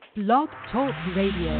Blog Talk Radio.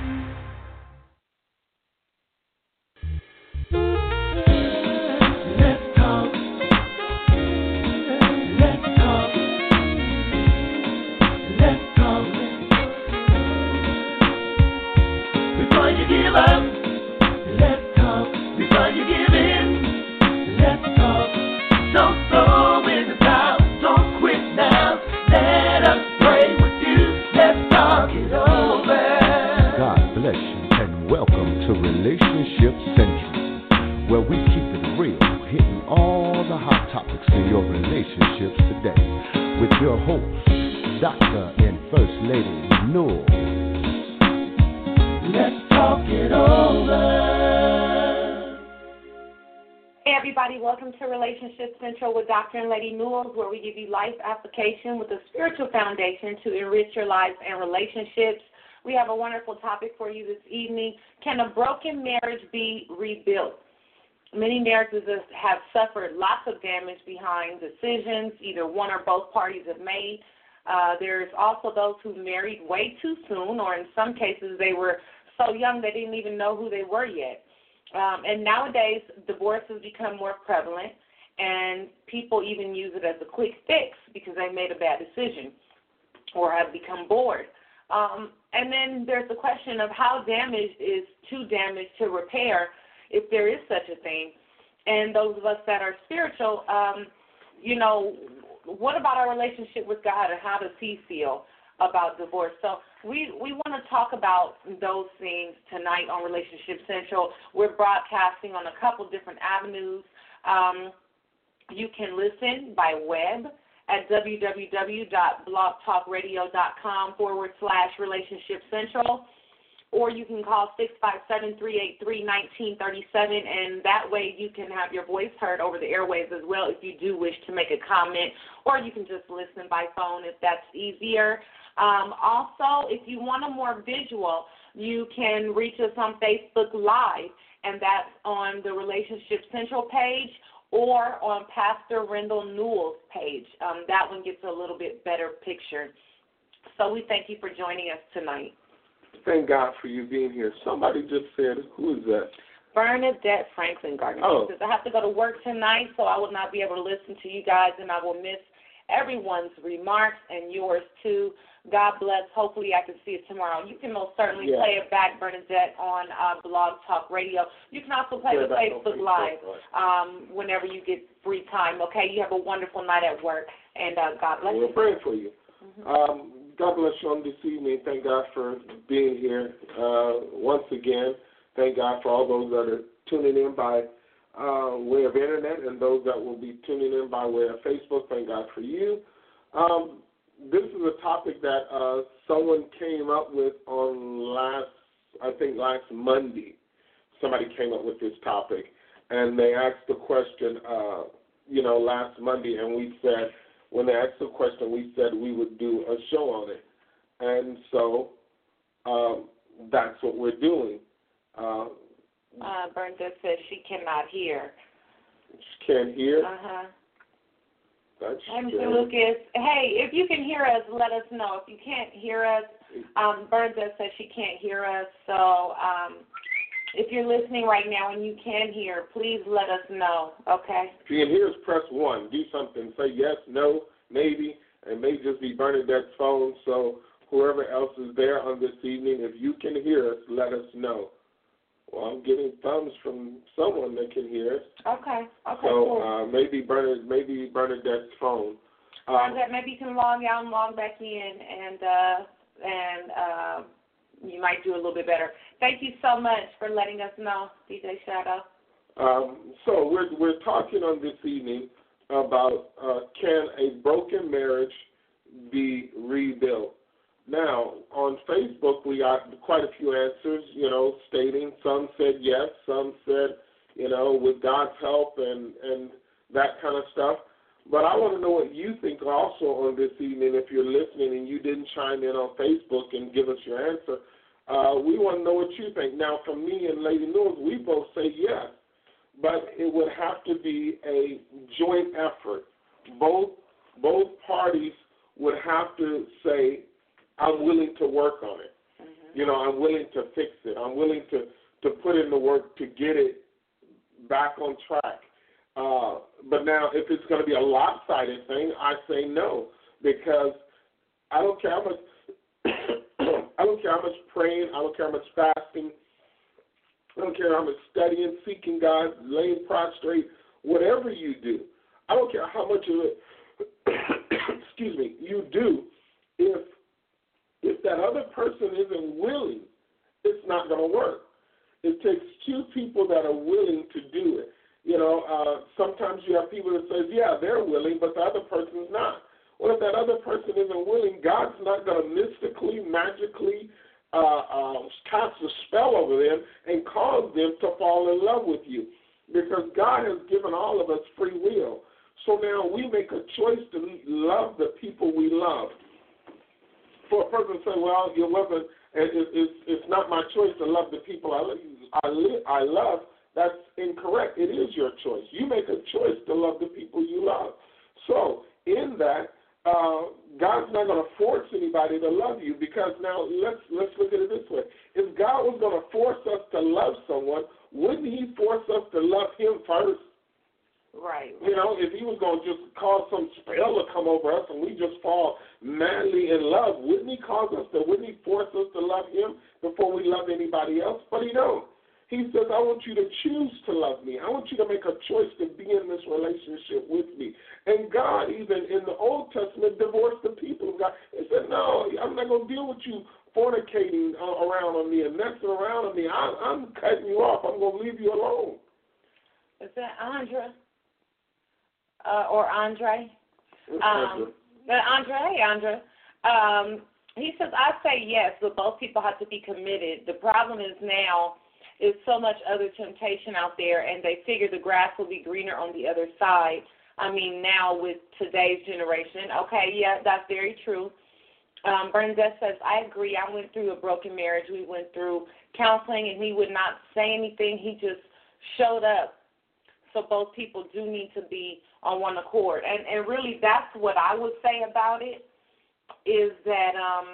Welcome to Relationship Central with Dr. and Lady Newells, where we give you life application with a spiritual foundation to enrich your life and relationships. We have a wonderful topic for you this evening. Can a broken marriage be rebuilt? Many marriages have suffered lots of damage behind decisions either one or both parties have made. There's also those who married way too soon, or in some cases they were so young they didn't even know who they were yet. And nowadays, divorce has become more prevalent, and people even use it as a quick fix because they made a bad decision or have become bored. And then there's the question of how damaged is too damaged to repair, if there is such a thing. And those of us that are spiritual, what about our relationship with God, and how does He feel about divorce? So we want to talk about those things tonight on Relationship Central. We're broadcasting on a couple different avenues. You can listen by web at www.blogtalkradio.com/Relationship Central, or you can call 657-383-1937, and that way you can have your voice heard over the airwaves as well if you do wish to make a comment, or you can just listen by phone if that's easier. Also, if you want a more visual, you can reach us on Facebook Live, and that's on the Relationship Central page or on Pastor Rendell Newell's page. That one gets a little bit better picture. So we thank you for joining us tonight. Thank God for you being here. Somebody just said, who is that? Bernadette Franklin Gardner. Oh. I have to go to work tonight, so I will not be able to listen to you guys, and I will miss everyone's remarks and yours too. God bless. Hopefully I can see it tomorrow. You can most certainly play it back, Bernadette, on Blog Talk Radio. You can also play the Facebook Live whenever you get free time, okay? You have a wonderful night at work, and God bless you. We're praying for you. God bless you on this evening. Thank God for being here once again. Thank God for all those that are tuning in by way of internet and those that will be tuning in by way of Facebook. Thank God for you. This is a topic that someone came up with on last Monday. Somebody came up with this topic, and they asked the question, last Monday, and we said, when they asked the question, we said we would do a show on it. And so that's what we're doing. Bernadette says she cannot hear. She can't hear? Uh-huh. That's and Lucas, hey, if you can hear us, let us know. If you can't hear us, Bernadette says she can't hear us. So if you're listening right now and you can hear, please let us know, okay? If you can hear us, press 1. Do something. Say yes, no, maybe. It may just be Bernadette's phone. So whoever else is there on this evening, if you can hear us, let us know. Well, I'm getting thumbs from someone that can hear us. Okay, so, cool. Maybe Bernadette's phone. Bernadette, maybe you can log out and log back in, and you might do a little bit better. Thank you so much for letting us know, DJ Shadow. So we're talking on this evening about can a broken marriage be rebuilt? Now, on Facebook, we got quite a few answers, stating some said yes, some said, with God's help and that kind of stuff. But I want to know what you think also on this evening. If you're listening and you didn't chime in on Facebook and give us your answer, we want to know what you think. Now, for me and Lady Newells, we both say yes, but it would have to be a joint effort. Both parties would have to say, I'm willing to work on it. Mm-hmm. You know, I'm willing to fix it. I'm willing to put in the work to get it back on track. But now, if it's going to be a lopsided thing, I say no, because I don't care how much I don't care how much praying, I don't care how much fasting, I don't care how much studying, seeking God, laying prostrate, whatever you do. I don't care how much of it, excuse me, you do. If that other person isn't willing, it's not going to work. It takes two people that are willing to do it. You know, sometimes you have people that say, yeah, they're willing, but the other person's not. Well, if that other person isn't willing, God's not going to mystically, magically cast a spell over them and cause them to fall in love with you, because God has given all of us free will. So now we make a choice to love the people we love. For a person to say, well, it wasn't, it's not my choice to love the people I love, that's incorrect. It is your choice. You make a choice to love the people you love. So in that, God's not going to force anybody to love you, because now let's look at it this way. If God was going to force us to love someone, wouldn't he force us to love him first? Right. You know, if he was going to just cause some spell to come over us and we just fall madly in love, wouldn't he force us to love him before we love anybody else? But he don't. He says, I want you to choose to love me. I want you to make a choice to be in this relationship with me. And God, even in the Old Testament, divorced the people of God. He said, no, I'm not going to deal with you fornicating around on me and messing around on me. I'm cutting you off. I'm going to leave you alone. Is that Andra? Or Andre? Andra. He says, I say yes, but both people have to be committed. The problem is now is so much other temptation out there, and they figure the grass will be greener on the other side. I mean, now with today's generation. Okay, yeah, that's very true. Bernadette says, I agree. I went through a broken marriage. We went through counseling, and he would not say anything. He just showed up. So both people do need to be on one accord. And really that's what I would say about it, is that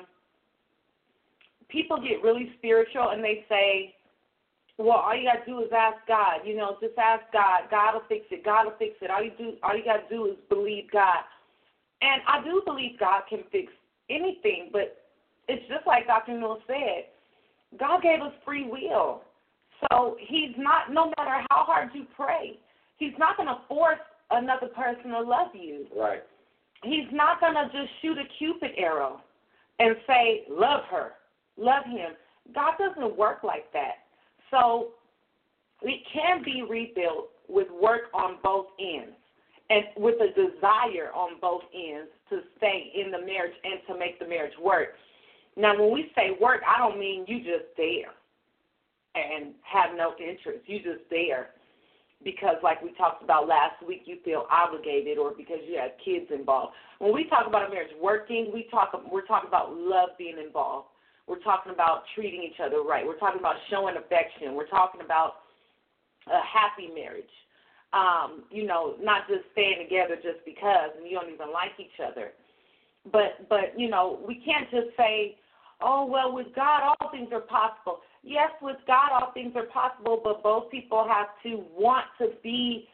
people get really spiritual and they say, well, all you got to do is ask God. You know, just ask God. God will fix it. God will fix it. All you got to do is believe God. And I do believe God can fix anything, but it's just like Dr. Newell said, God gave us free will. So he's not, no matter how hard you pray, he's not going to force another person to love you. Right. He's not going to just shoot a Cupid arrow and say, love her, love him. God doesn't work like that. So it can be rebuilt with work on both ends and with a desire on both ends to stay in the marriage and to make the marriage work. Now, when we say work, I don't mean you just there and have no interest. You just there because, like we talked about last week, you feel obligated or because you have kids involved. When we talk about a marriage working, we're talking about love being involved. We're talking about treating each other right. We're talking about showing affection. We're talking about a happy marriage. You know, not just staying together just because and you don't even like each other. But you know, we can't just say, oh, well, with God, all things are possible. Yes, with God, all things are possible, but both people have to want to be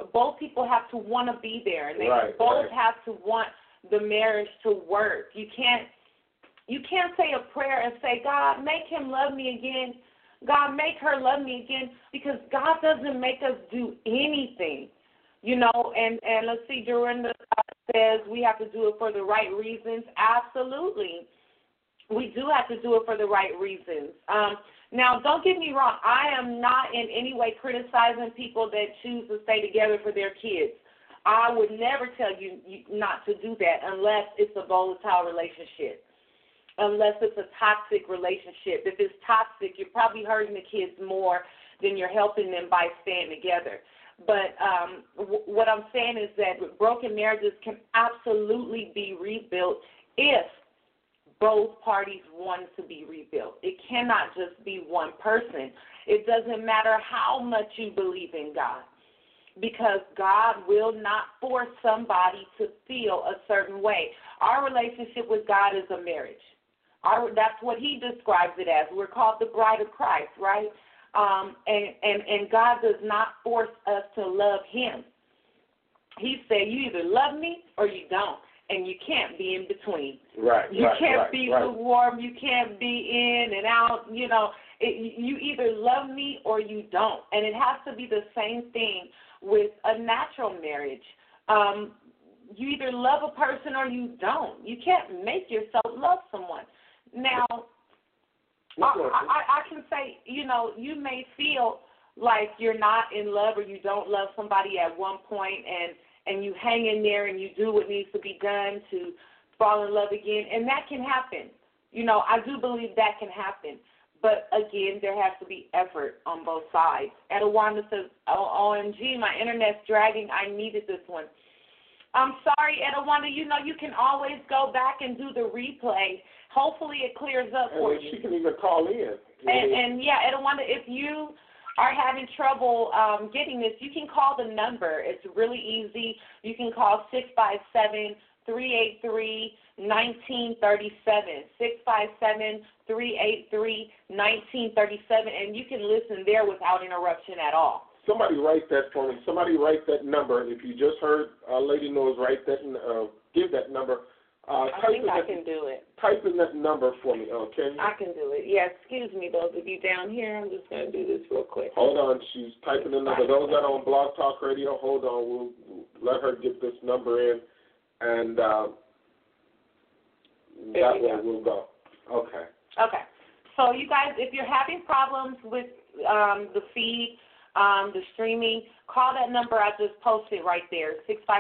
there, and they both have to want the marriage to work. You can't say a prayer and say, God, make him love me again. God, make her love me again, because God doesn't make us do anything, you know. And let's see, Dorinda says we have to do it for the right reasons. Absolutely. We do have to do it for the right reasons. Now, don't get me wrong. I am not in any way criticizing people that choose to stay together for their kids. I would never tell you not to do that unless it's a volatile relationship, unless it's a toxic relationship. If it's toxic, you're probably hurting the kids more than you're helping them by staying together. But what I'm saying is that broken marriages can absolutely be rebuilt if both parties want to be rebuilt. It cannot just be one person. It doesn't matter how much you believe in God, because God will not force somebody to feel a certain way. Our relationship with God is a marriage. That's what he describes it as. We're called the bride of Christ, right? And God does not force us to love him. He said, you either love me or you don't, and you can't be in between. Right. You can't be lukewarm. You can't be in and out. You know, you either love me or you don't, and it has to be the same thing with a natural marriage. You either love a person or you don't. You can't make yourself love someone. Now, I can say, you know, you may feel like you're not in love or you don't love somebody at one point, and you hang in there and you do what needs to be done to fall in love again, and that can happen. You know, I do believe that can happen. But, again, there has to be effort on both sides. Edawanda says, OMG, my internet's dragging. I needed this one. I'm sorry, Edawanda. You know, you can always go back and do the replay. Hopefully it clears up for you. She can even call in. And Edawanda, if you are having trouble getting this, you can call the number. It's really easy. You can call 657-383-1937, 657-383-1937, and you can listen there without interruption at all. Somebody write that for me. Somebody write that number. If you just heard Lady Knowles write that, give that number. I think I can do it. Type in that number for me, okay? I can do it. Yeah, excuse me, those of you down here. I'm just going to do this real quick. Hold on. She's typing the number. Those that are on Blog Talk Radio, hold on. We'll let her get this number in, and that way we'll go. Okay. Okay. So, you guys, if you're having problems with the feed, the streaming, call that number I just posted right there,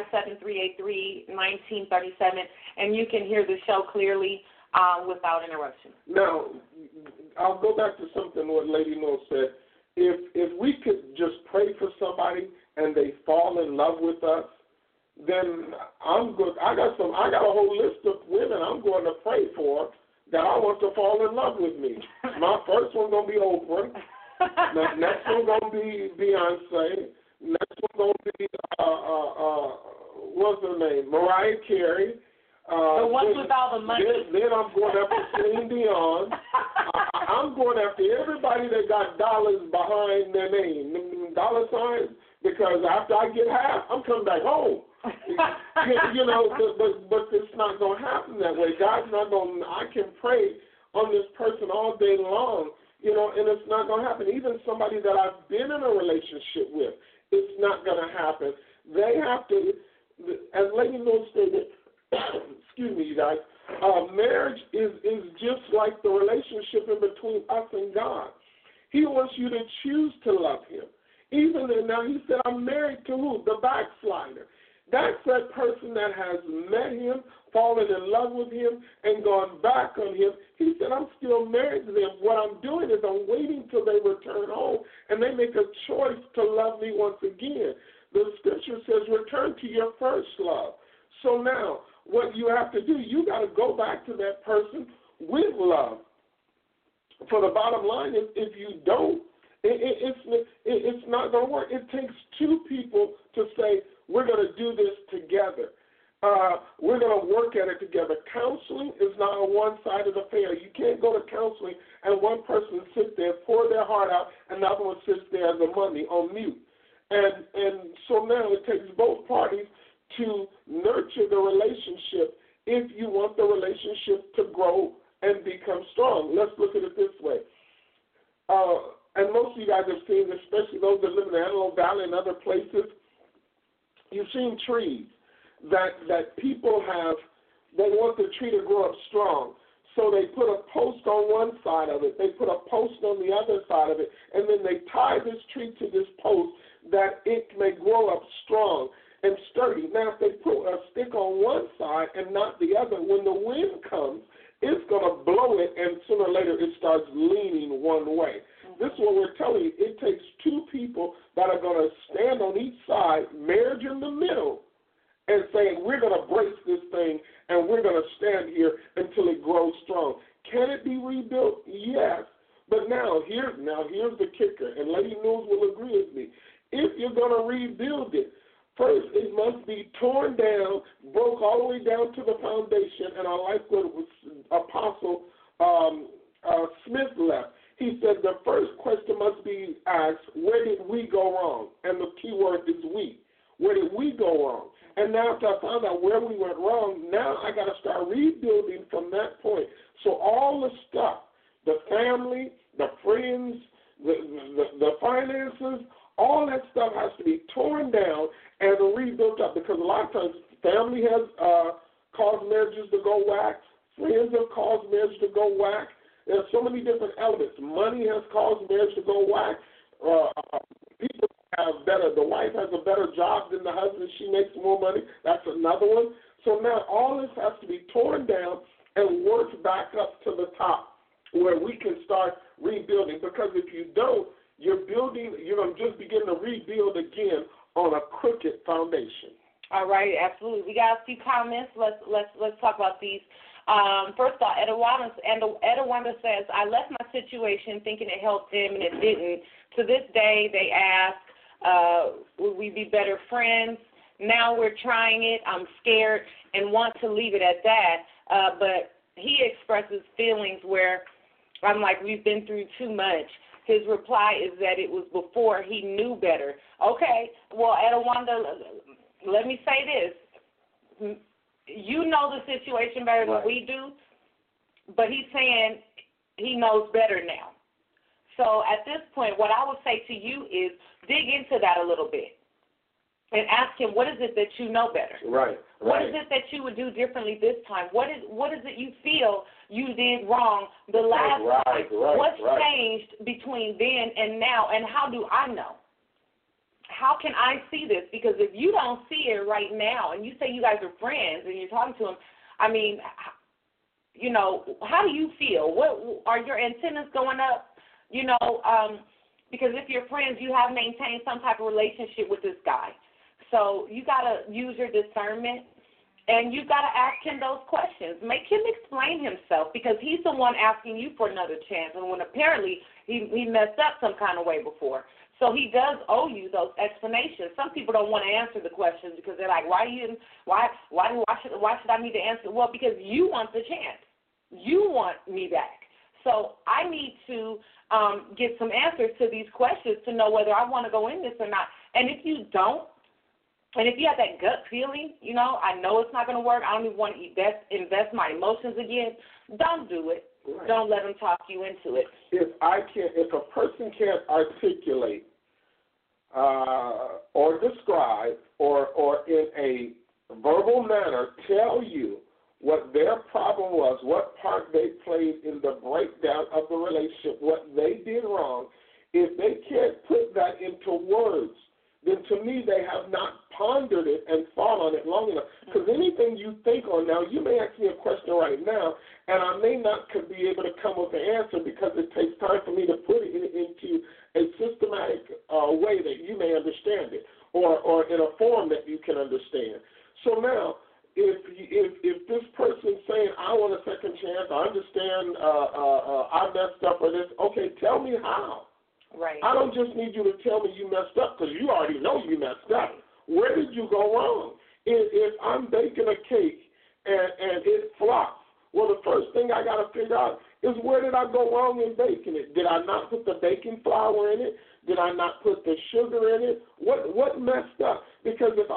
657-383-1937, and you can hear the show clearly without interruption. Now, I'll go back to something what Lady Knowles said. If we could just pray for somebody and they fall in love with us, then I'm good. I got a whole list of women I'm going to pray for that I want to fall in love with me. My first one's going to be Oprah. Next one going to be Beyonce. Next one going to be, what's her name? Mariah Carey. The ones with all the money. Then I'm going after Celine Dion. I'm going after everybody that got dollars behind their name, dollar signs, because after I get half, I'm coming back home. You know, but it's not going to happen that way. God's not going to, I can pray on this person all day long. You know, and it's not going to happen. Even somebody that I've been in a relationship with, it's not going to happen. They have to, as Lady Knowles stated, excuse me, you guys, marriage is just like the relationship in between us and God. He wants you to choose to love him. Even now, he said, I'm married to who? The backslider. That's that person that has met him, fallen in love with him, and gone back on him. He said, I'm still married to them. What I'm doing is I'm waiting till they return home, and they make a choice to love me once again. The scripture says, return to your first love. So now, what you have to do, you got to go back to that person with love. For the bottom line is, if you don't, it's not going to work. It takes two people to say, we're going to do this together. We're going to work at it together. Counseling is not a one-sided affair. You can't go to counseling and one person sits there, pour their heart out, and the other one sits there as a mummy on mute. And so now it takes both parties to nurture the relationship if you want the relationship to grow and become strong. Let's look at it this way. And most of you guys have seen, especially those that live in the Antelope Valley and other places, you've seen trees that people have, they want the tree to grow up strong. So they put a post on one side of it, they put a post on the other side of it, and then they tie this tree to this post that it may grow up strong and sturdy. Now, if they put a stick on one side and not the other, when the wind comes, it's going to blow it, and sooner or later it starts leaning one way. This is what we're telling you. It takes two people that are going to stand on each side, marriage in the middle, and saying, we're going to brace this thing, and we're going to stand here until it grows strong. Can it be rebuilt? Yes. But now here's the kicker, and Lady Knowles will agree with me. If you're going to rebuild it, first it must be torn down, broke all the way down to the foundation, and I like what Apostle Smith left, he said the first question must be asked, where did we go wrong? And the key word is we. Where did we go wrong? And now after I found out where we went wrong, now I got to start rebuilding from that point. So all the stuff, the family, the friends, the finances, all that stuff has to be torn down and rebuilt up, because a lot of times family has caused marriages to go whack, friends have caused marriage to go whack. There's so many different elements. Money has caused marriage to go whack. People have the wife has a better job than the husband. She makes more money. That's another one. So now all this has to be torn down and worked back up to the top where we can start rebuilding. Because if you don't, you're going to just begin to rebuild again on a crooked foundation. All right, absolutely. We got a few comments. Let's talk about these. First off, Edawanda says, I left my situation thinking it helped them, and it didn't. To this day, they ask, would we be better friends? Now we're trying it. I'm scared and want to leave it at that. But he expresses feelings where I'm like, we've been through too much. His reply is that it was before he knew better. Okay, well, Edawanda, let me say this. You know the situation better than we do, but he's saying he knows better now. So at this point, what I would say to you is dig into that a little bit and ask him, what is it that you know better? Right. What is it that you would do differently this time? What is it you feel you did wrong the last time? What's changed between then and now, and how do I know? How can I see this? Because if you don't see it right now, and you say you guys are friends and you're talking to him, I mean, you know, how do you feel? What are your antennas going up? You know, because if you're friends, you have maintained some type of relationship with this guy. So you got to use your discernment, and you got to ask him those questions. Make him explain himself, because he's the one asking you for another chance, and when apparently he messed up some kind of way before. So he does owe you those explanations. Some people don't want to answer the questions because they're like, why should I need to answer? Well, because you want the chance. You want me back. So I need to get some answers to these questions to know whether I want to go in this or not. And if you don't, and if you have that gut feeling, you know, I know it's not going to work, I don't even want to invest my emotions again, don't do it. Right. Don't let them talk you into it. If a person can't articulate or describe or in a verbal manner tell you what their problem was, what part they played in the breakdown of the relationship, what they did wrong, if they can't put that into words, then to me they have not pondered it and thought on it long enough. Because anything you think on now, you may ask me a question right now, and I may not be able to come with the answer because it takes time for me to put it into a systematic way that you may understand it, or in a form that you can understand. So now, if this person's saying, I want a second chance, I understand I messed up or this, okay, tell me how. Right. I don't just need you to tell me you messed up, because you already know you messed up. Where did you go wrong? If I'm baking a cake and it flops, well, the first thing I got to figure out is, where did I go wrong in baking it? Did I not put the baking flour in it? Did I not put the sugar in it? What messed up? Because if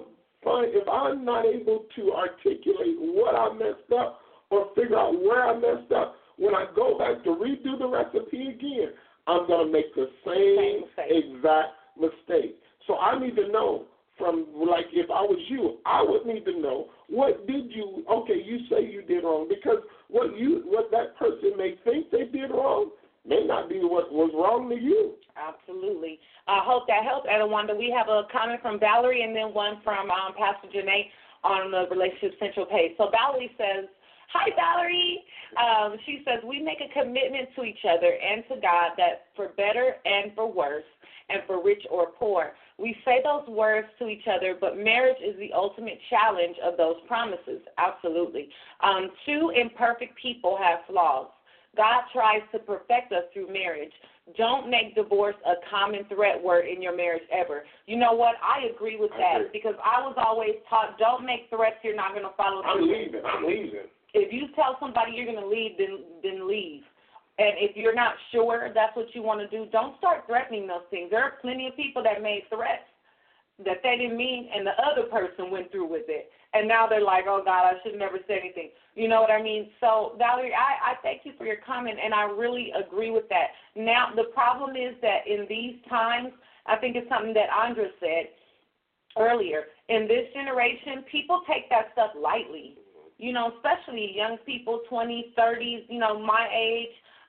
I'm not able to articulate what I messed up or figure out where I messed up, when I go back to redo the recipe again, I'm going to make the same exact mistake. So I need to know from, like, if I was you, I would need to know, what did you, okay, you say you did wrong, because what that person may think they did wrong may not be what was wrong to you. Absolutely. I hope that helps, Edawanda. We have a comment from Valerie and then one from Pastor Janae on the Relationship Central page. So Valerie says, hi, Valerie. She says, we make a commitment to each other and to God that for better and for worse and for rich or poor. We say those words to each other, but marriage is the ultimate challenge of those promises. Absolutely. Two imperfect people have flaws. God tries to perfect us through marriage. Don't make divorce a common threat word in your marriage ever. You know what? I agree with that, because I was always taught, don't make threats you're not going to follow through. I'm leaving. If you tell somebody you're going to leave, then believe. And if you're not sure that's what you want to do, don't start threatening those things. There are plenty of people that made threats that they didn't mean, and the other person went through with it. And now they're like, oh, God, I should never say anything. You know what I mean? So, Valerie, I thank you for your comment, and I really agree with that. Now, the problem is that in these times, I think it's something that Andra said earlier, in this generation, people take that stuff lightly, you know, especially young people, 20s, 30s, you know, my age.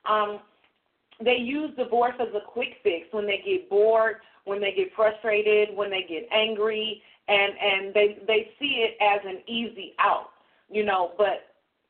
They use divorce as a quick fix when they get bored, when they get frustrated, when they get angry, and they see it as an easy out, you know. But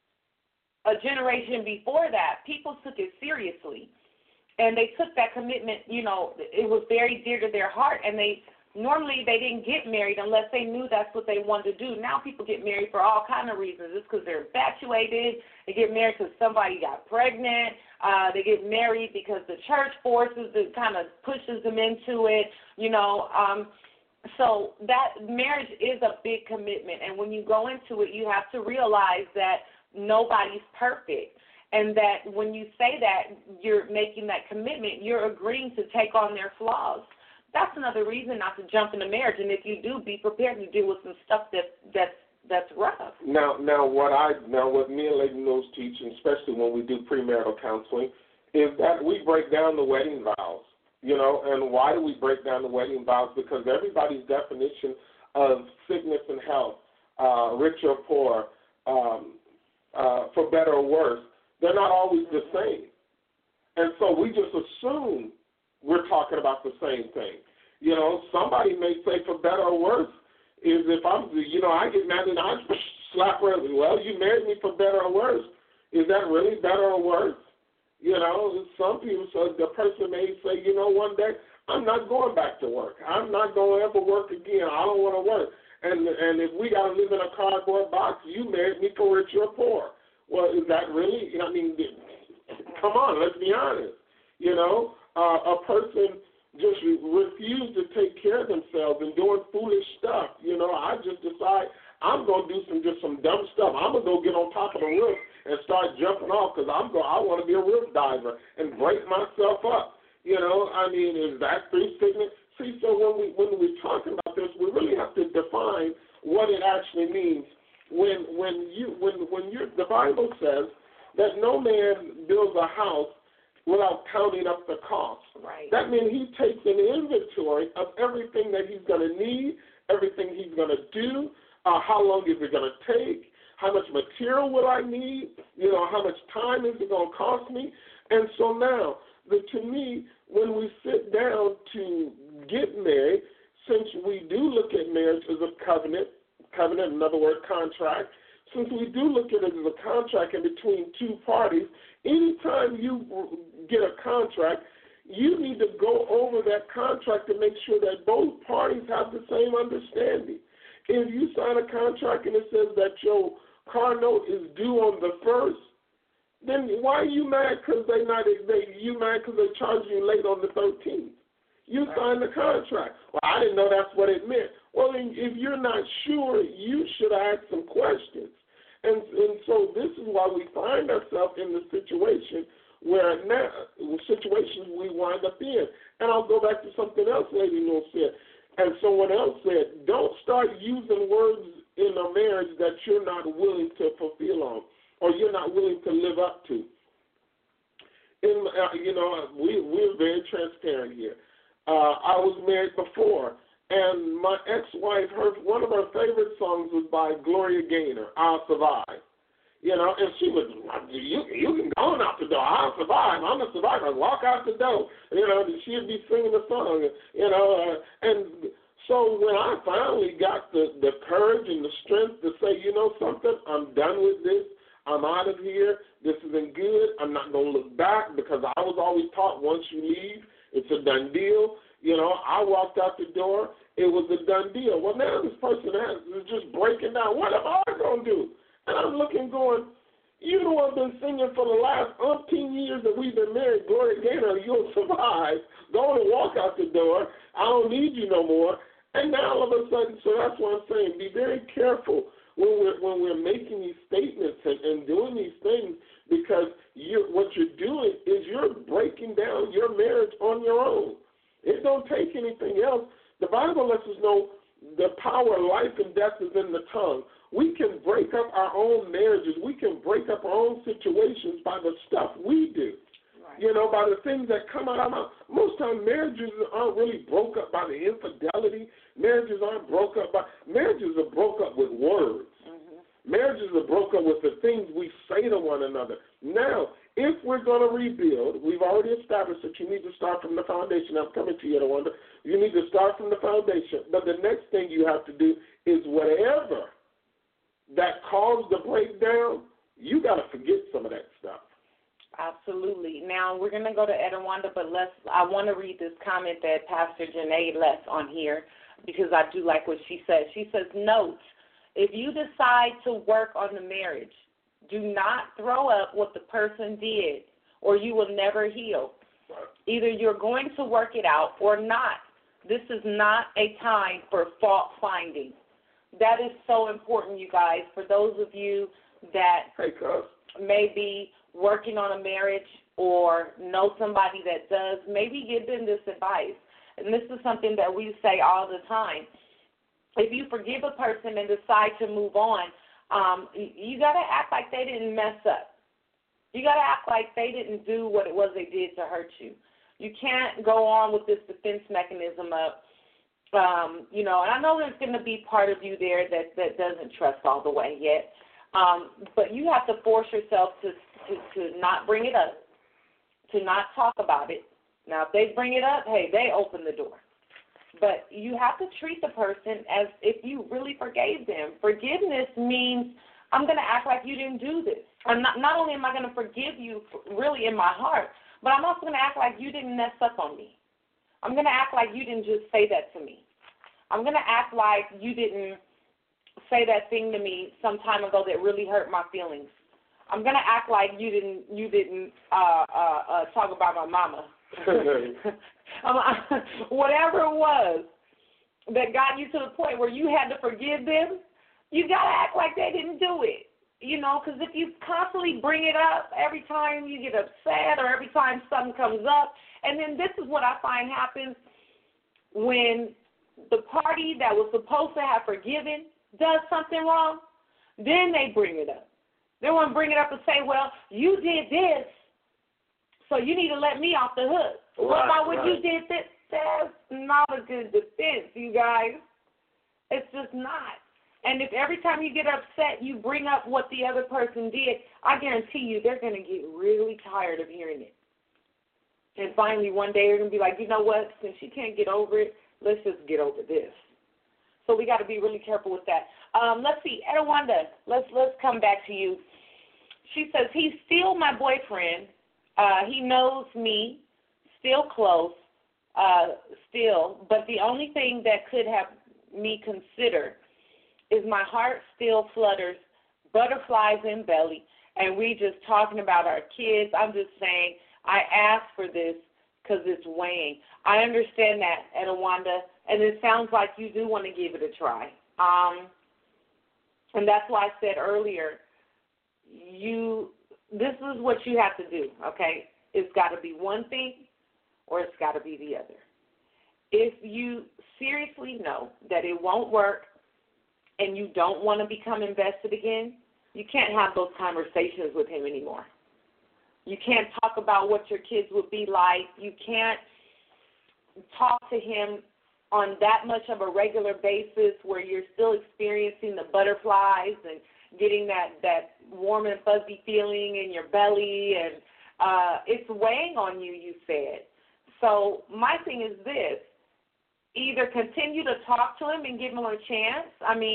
a generation before that, people took it seriously, and they took that commitment, you know, it was very dear to their heart, and normally they didn't get married unless they knew that's what they wanted to do. Now people get married for all kinds of reasons. It's because they're infatuated. They get married because somebody got pregnant. They get married because the church forces it, kind of pushes them into it, you know. So that marriage is a big commitment. And when you go into it, you have to realize that nobody's perfect. And that when you say that you're making that commitment, you're agreeing to take on their flaws. That's another reason not to jump into marriage. And if you do, be prepared to deal with some stuff that's rough. Now what me and Lady Mills teach, and especially when we do premarital counseling, is that we break down the wedding vows. You know, and why do we break down the wedding vows? Because everybody's definition of sickness and health, rich or poor, for better or worse, they're not always the same. And so we just assume we're talking about the same thing. You know, somebody may say for better or worse is if I get mad and I slap her, well, you married me for better or worse. Is that really better or worse? You know, some people, so the person may say, you know, one day, I'm not going back to work. I'm not going to ever work again. I don't want to work. And if we got to live in a cardboard box, you married me for rich or poor. Well, is that really, I mean, come on, let's be honest. You know, a person just refused to take care of themselves and doing foolish stuff. You know, I just decide I'm going to do some dumb stuff. I'm going to go get on top of the roof and start jumping off because I want to be a roof diver and break myself up. You know, I mean, is that through sickness? See, so when we're talking about this, we really have to define what it actually means. The Bible says that no man builds a house without counting up the cost. Right. That means he takes an inventory of everything that he's going to need, everything he's going to do, how long is it going to take, how much material will I need, you know, how much time is it going to cost me. And so now, to me, when we sit down to get married, since we do look at marriage as a covenant, in other words, contract, since we do look at it as a contract in between two parties, anytime you get a contract, you need to go over that contract to make sure that both parties have the same understanding. If you sign a contract and it says that your car note is due on the 1st, then why are you mad because you mad because they charged you late on the 13th? You signed the contract. Well, I didn't know that's what it meant. Well, if you're not sure, you should ask some questions. And so this is why we find ourselves in the situation situations we wind up in. And I'll go back to something else Lady Newell said. And someone else said, don't start using words in a marriage that you're not willing to fulfill on or you're not willing to live up to. We're very transparent here. I was married before, and my ex-wife, one of her favorite songs was by Gloria Gaynor, I'll Survive. You know, and she was, you can go on out the door. I'll survive. I'm a survivor. Walk out the door. You know, she'd be singing the song, you know. And so when I finally got the courage and the strength to say, you know something, I'm done with this. I'm out of here. This isn't good. I'm not going to look back because I was always taught once you leave, it's a done deal. You know, I walked out the door. It was a done deal. Well, now this person is just breaking down. What am I going to do? And I'm looking going, you know I've been singing for the last 18 years that we've been married, Gloria Gaynor, you'll survive. Go on and walk out the door. I don't need you no more. And now all of a sudden, so that's what I'm saying, be very careful when we're making these statements and doing these things because what lets us know the power of life and death is in the tongue. We can break up our own marriages. We can break up our own situations by the stuff we do. Right. By the things that come out of our mouth. Most times marriages aren't really broke up by the infidelity. Marriages are broke up with words. Mm-hmm. Marriages are broke up with the things we say to one another. Now, if we're going to rebuild, we've already established that you need to start from the foundation. I'm coming to you, Edwanda. You need to start from the foundation. But the next thing you have to do is whatever that caused the breakdown, you got to forget some of that stuff. Absolutely. Now, we're going to go to Edwanda, but I want to read this comment that Pastor Janae left on here because I do like what she says. She says, note, if you decide to work on the marriage, do not throw up what the person did or you will never heal. Either you're going to work it out or not. This is not a time for fault finding. That is so important, you guys, for those of you that may be working on a marriage or know somebody that does, maybe give them this advice. And this is something that we say all the time. If you forgive a person and decide to move on, you got to act like they didn't mess up. You got to act like they didn't do what it was they did to hurt you. You can't go on with this defense mechanism of, and I know there's going to be part of you there that doesn't trust all the way yet, but you have to force yourself to not bring it up, to not talk about it. Now, if they bring it up, hey, they open the door. But you have to treat the person as if you really forgave them. Forgiveness means I'm going to act like you didn't do this. Not only am I going to forgive you really in my heart, but I'm also going to act like you didn't mess up on me. I'm going to act like you didn't just say that to me. I'm going to act like you didn't say that thing to me some time ago that really hurt my feelings. I'm going to act like you didn't talk about my mama. Whatever it was that got you to the point where you had to forgive them, you got to act like they didn't do it. Because if you constantly bring it up every time you get upset or every time something comes up, and then this is what I find happens when the party that was supposed to have forgiven does something wrong, then they bring it up. They want to bring it up and say, well, you did this, so you need to let me off the hook. What about when you did this? That's not a good defense, you guys. It's just not. And if every time you get upset, you bring up what the other person did, I guarantee you they're going to get really tired of hearing it. And finally, one day they're going to be like, you know what, since she can't get over it, let's just get over this. So we got to be really careful with that. Let's see, Edwanda, let's come back to you. She says, he's still my boyfriend. He knows me, still close, but the only thing that could have me consider is my heart still flutters, butterflies in belly, and we just talking about our kids. I'm just saying I asked for this because it's weighing. I understand that, Edwanda, and it sounds like you do want to give it a try. And that's why I said earlier, this is what you have to do, okay? It's got to be one thing or it's got to be the other. If you seriously know that it won't work and you don't want to become invested again, you can't have those conversations with him anymore. You can't talk about what your kids would be like. You can't talk to him on that much of a regular basis where you're still experiencing the butterflies and getting that warm and fuzzy feeling in your belly, and it's weighing on you, you said. So my thing is this. Either continue to talk to him and give him a chance,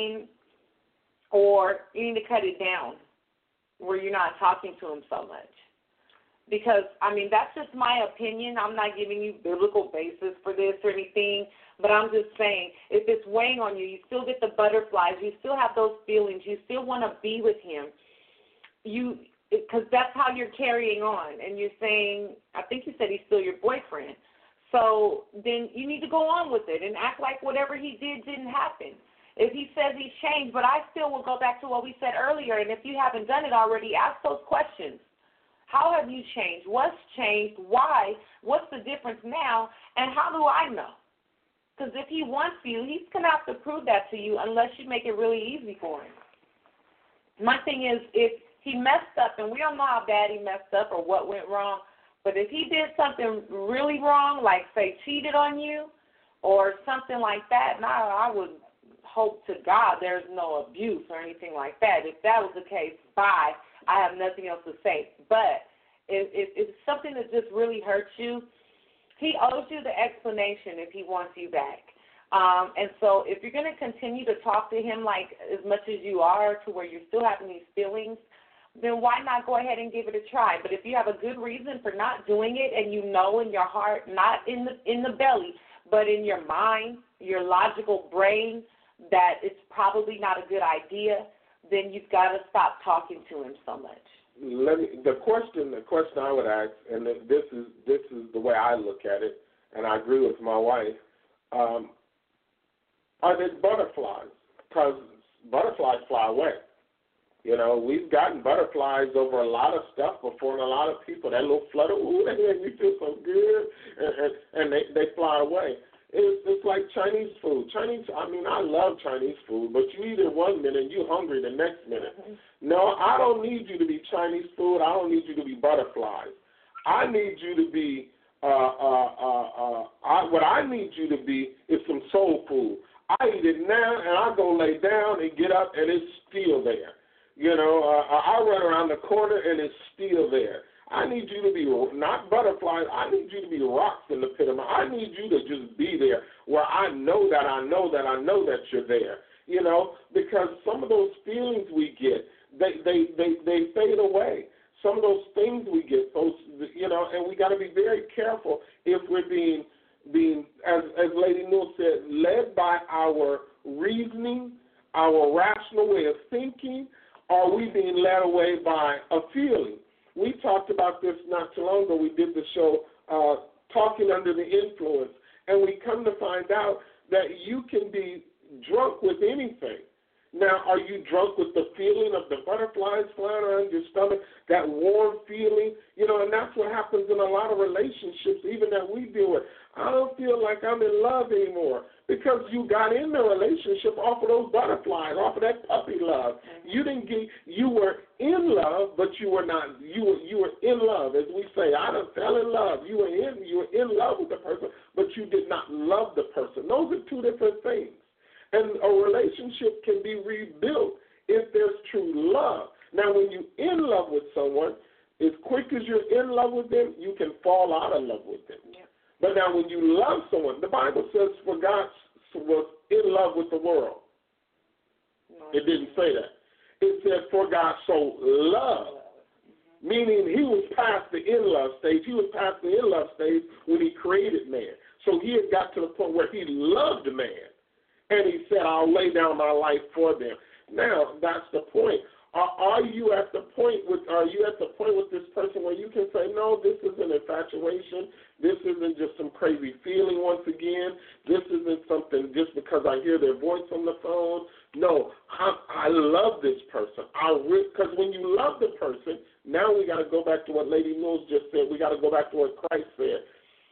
or you need to cut it down where you're not talking to him so much. Because, that's just my opinion. I'm not giving you biblical basis for this or anything, but I'm just saying, if it's weighing on you, you still get the butterflies, you still have those feelings, you still want to be with him, because that's how you're carrying on, and you're saying, I think you said he's still your boyfriend. So then you need to go on with it and act like whatever he did didn't happen. If he says he's changed, but I still will go back to what we said earlier, and if you haven't done it already, ask those questions. How have you changed? What's changed? Why? What's the difference now? And how do I know? Because if he wants you, he's going to have to prove that to you unless you make it really easy for him. My thing is, if he messed up, and we don't know how bad he messed up or what went wrong, but if he did something really wrong, like, say, cheated on you or something like that, now I would hope to God there's no abuse or anything like that. If that was the case, bye. I have nothing else to say. But if it's something that just really hurts you, he owes you the explanation if he wants you back. And so if you're going to continue to talk to him like as much as you are to where you're still having these feelings, then why not go ahead and give it a try? But if you have a good reason for not doing it and you know in your heart, not in the belly, but in your mind, your logical brain, that it's probably not a good idea, then you've got to stop talking to him so much. The question I would ask, and this is the way I look at it, and I agree with my wife, are they butterflies? Because butterflies fly away. You know, we've gotten butterflies over a lot of stuff before, and a lot of people, that little flutter, ooh, they make me feel so good, and they fly away. It's like Chinese food. I love Chinese food, but you eat it one minute and you're hungry the next minute. Mm-hmm. No, I don't need you to be Chinese food. I don't need you to be butterflies. I need you to be, what I need you to be is some soul food. I eat it now, and I go lay down and get up, and it's still there. You know, I run around the corner, and it's still there. I need you to be not butterflies. I need you to be rocks in the pit of my. I need you to just be there where I know that you're there. You know, because some of those feelings we get, they fade away. Some of those things we get, those, you know, and we got to be very careful if we're being as Lady Newell said, led by our reasoning, our rational way of thinking, or are we being led away by a feeling? We talked about this not too long ago. We did the show Talking Under the Influence, and we come to find out that you can be drunk with anything. Now, are you drunk with the feeling of the butterflies flying around your stomach, that warm feeling? You know, and that's what happens in a lot of relationships, even that we deal with. I don't feel like I'm in love anymore because you got in the relationship off of those butterflies, off of that puppy love. Mm-hmm. You were in love, but you were not. You were in love, as we say. I done fell in love. You were in love with the person, but you did not love the person. Those are two different things. And a relationship can be rebuilt if there's true love. Now, when you're in love with someone, as quick as you're in love with them, you can fall out of love with them. Yeah. But now when you love someone, the Bible says for God was in love with the world. No, it didn't say that. It said for God so loved, meaning he was past the in-love stage. He was past the in-love stage when he created man. So he had got to the point where he loved man. And he said, I'll lay down my life for them. Now, that's the point. Are you at the point with this person where you can say, no, this isn't infatuation. This isn't just some crazy feeling once again. This isn't something just because I hear their voice on the phone. No, I love this person. Because when you love the person, now we got to go back to what Lady Newell just said. We got to go back to what Christ said.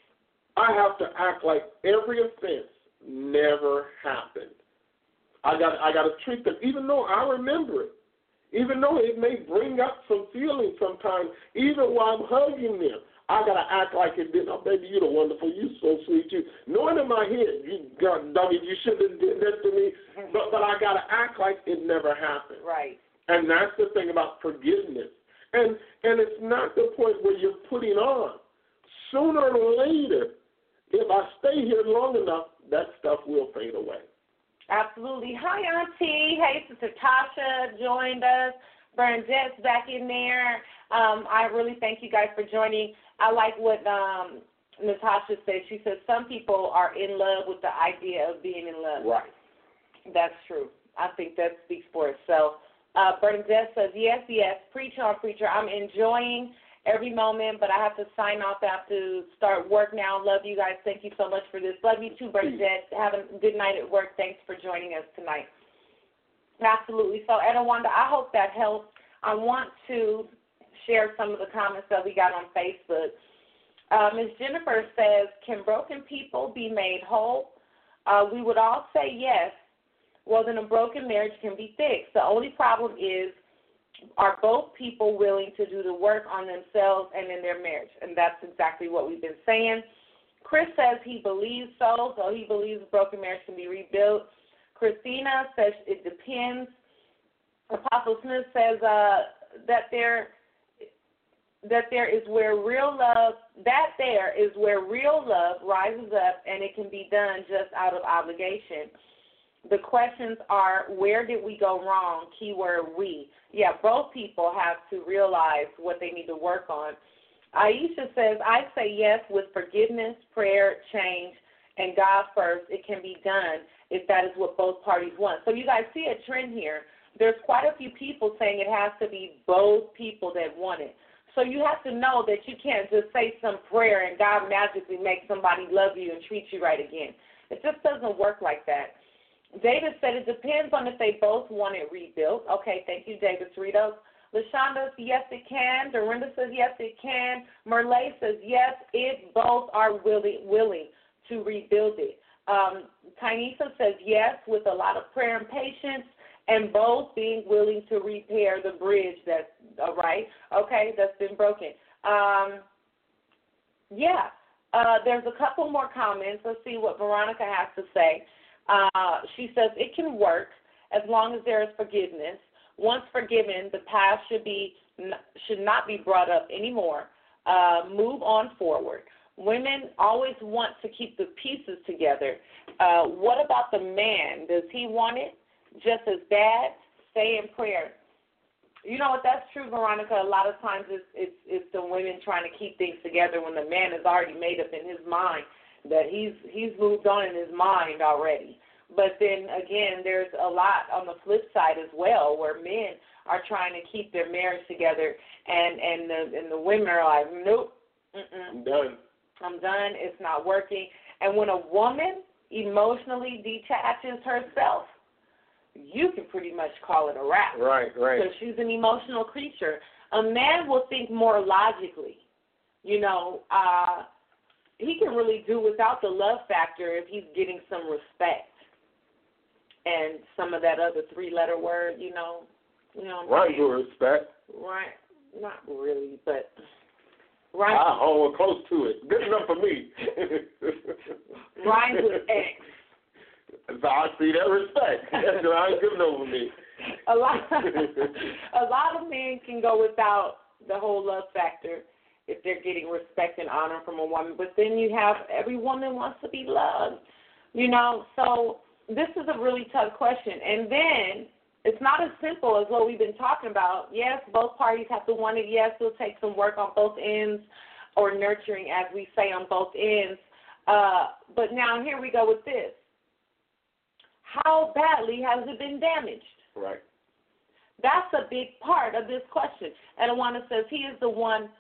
I have to act like every offense never happened. I got to treat them, even though I remember it, even though it may bring up some feelings sometimes, even while I'm hugging them, I got to act like it didn't. Oh, baby, you're wonderful. You're so sweet. Knowing in my head, you shouldn't have did that to me, but I got to act like it never happened. Right. And that's the thing about forgiveness. And it's not the point where you're putting on. Sooner or later, if I stay here long enough, that stuff will fade away. Absolutely. Hi, Auntie. Hey, Sister Tasha joined us. Bernadette's back in there. I really thank you guys for joining. I like what Natasha said. She said some people are in love with the idea of being in love. Right. That's true. I think that speaks for itself. Bernadette says, yes, preacher on preacher. I'm enjoying every moment, but I have to sign off. I have to start work now. Love you guys. Thank you so much for this. Love you too, Bernadette. Have a good night at work. Thanks for joining us tonight. Absolutely. So, Edawanda, I hope that helps. I want to share some of the comments that we got on Facebook. Ms. Jennifer says, can broken people be made whole? we would all say yes. Well, then a broken marriage can be fixed. The only problem is, are both people willing to do the work on themselves and in their marriage? And that's exactly what we've been saying. Chris says he believes so he believes a broken marriage can be rebuilt. Christina says it depends. Apostle Smith says that there is where real love rises up, and it can be done just out of obligation. The questions are, where did we go wrong? Keyword we. Yeah, both people have to realize what they need to work on. Aisha says, I say yes with forgiveness, prayer, change, and God first. It can be done if that is what both parties want. So you guys see a trend here. There's quite a few people saying it has to be both people that want it. So you have to know that you can't just say some prayer and God magically makes somebody love you and treat you right again. It just doesn't work like that. David said it depends on if they both want it rebuilt. Okay, thank you, David Cerritos. LaShonda says yes, it can. Dorinda says yes, it can. Merle says yes, if both are willing to rebuild it. Tynesa says yes, with a lot of prayer and patience, and both being willing to repair the bridge that's that's been broken. There's a couple more comments. Let's see what Veronica has to say. She says it can work as long as there is forgiveness. Once forgiven, the past should not be brought up anymore. Move on forward. Women always want to keep the pieces together. What about the man? Does he want it just as bad? Stay in prayer. You know what? That's true, Veronica. A lot of times it's the women trying to keep things together when the man has already made up in his mind that he's moved on in his mind already. But then again, there's a lot on the flip side as well, where men are trying to keep their marriage together, and the women are like, nope, I'm done. It's not working. And when a woman emotionally detaches herself, you can pretty much call it a wrap. Right. Because she's an emotional creature. A man will think more logically. You know, he can really do without the love factor if he's getting some respect and some of that other three-letter word, you know. Right, with respect. Right. Not really, but right. We're close to it. Good enough for me. Rhymes with X. So I see that respect. That's I ain't giving over me. A lot of men can go without the whole love factor if they're getting respect and honor from a woman. But then you have every woman wants to be loved, you know. So this is a really tough question. And then it's not as simple as what we've been talking about. Yes, both parties have to want it. Yes, it'll take some work on both ends, or nurturing, as we say, on both ends. But now here we go with this. How badly has it been damaged? Right. That's a big part of this question. And Awana says he is the one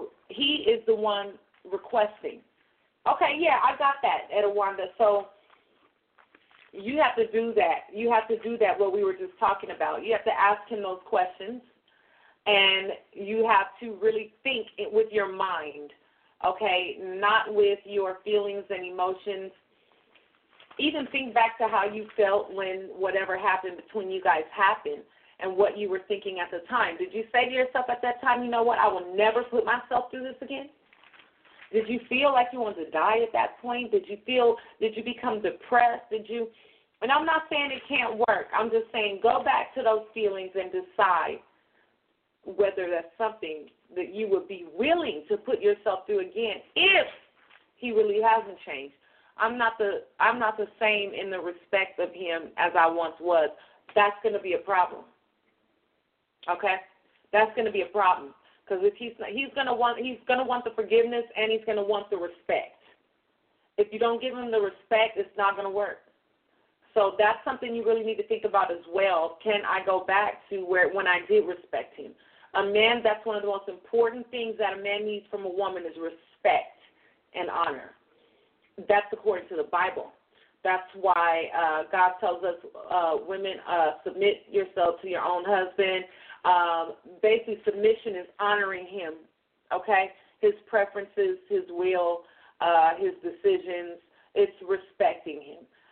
requesting. Okay, yeah, I got that, Edwanda. So you have to do that. You have to do that, what we were just talking about. You have to ask him those questions, and you have to really think it with your mind, okay, not with your feelings and emotions. Even think back to how you felt when whatever happened between you guys happened and what you were thinking at the time. Did you say to yourself at that time, you know what, I will never put myself through this again? Did you feel like you wanted to die at that point? Did you become depressed? And I'm not saying it can't work. I'm just saying go back to those feelings and decide whether that's something that you would be willing to put yourself through again if he really hasn't changed. I'm not the same in the respect of him as I once was. That's going to be a problem. Okay? That's going to be a problem. Because if he's going to want the forgiveness, and he's going to want the respect. If you don't give him the respect, it's not going to work. So that's something you really need to think about as well. Can I go back to when I did respect him? A man, that's one of the most important things that a man needs from a woman is respect and honor. That's according to the Bible. That's why God tells us, women, submit yourself to your own husband. Basically, submission is honoring him, okay? His preferences, his will, his decisions. It's respecting him.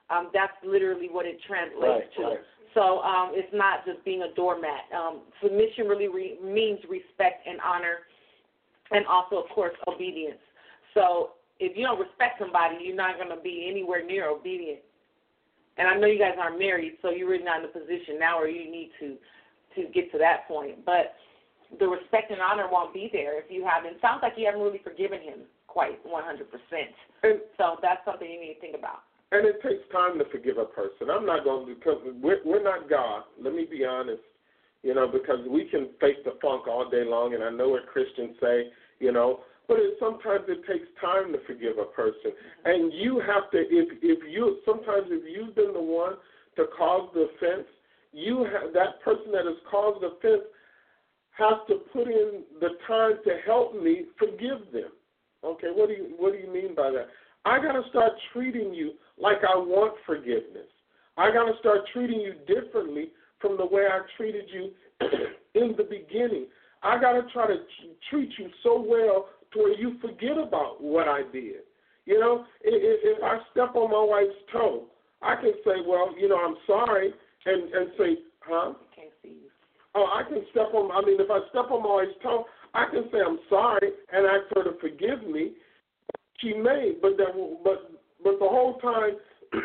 That's literally what it translates to. Right. So it's not just being a doormat. Submission really means respect and honor, and also, of course, obedience. So if you don't respect somebody, you're not going to be anywhere near obedient. And I know you guys aren't married, so you're really not in a position now where you need to get to that point. But the respect and honor won't be there if you haven't. It sounds like you haven't really forgiven him quite 100%. And so that's something you need to think about. And it takes time to forgive a person. I'm not going to, because we're not God. Let me be honest, because we can fake the funk all day long, and I know what Christians say, but sometimes it takes time to forgive a person. And you have to, sometimes if you've been the one to cause the offense, that person that has caused the offense has to put in the time to help me forgive them. Okay, what do you mean by that? I got to start treating you like I want forgiveness. I got to start treating you differently from the way I treated you in the beginning. I got to try to treat you so well to where you forget about what I did. If I step on my wife's toe, I can say, well, I'm sorry, and say, huh? I can't see you. Oh, I can if I step on my wife's toe, I can say I'm sorry and ask her to forgive me. She may, but the whole time,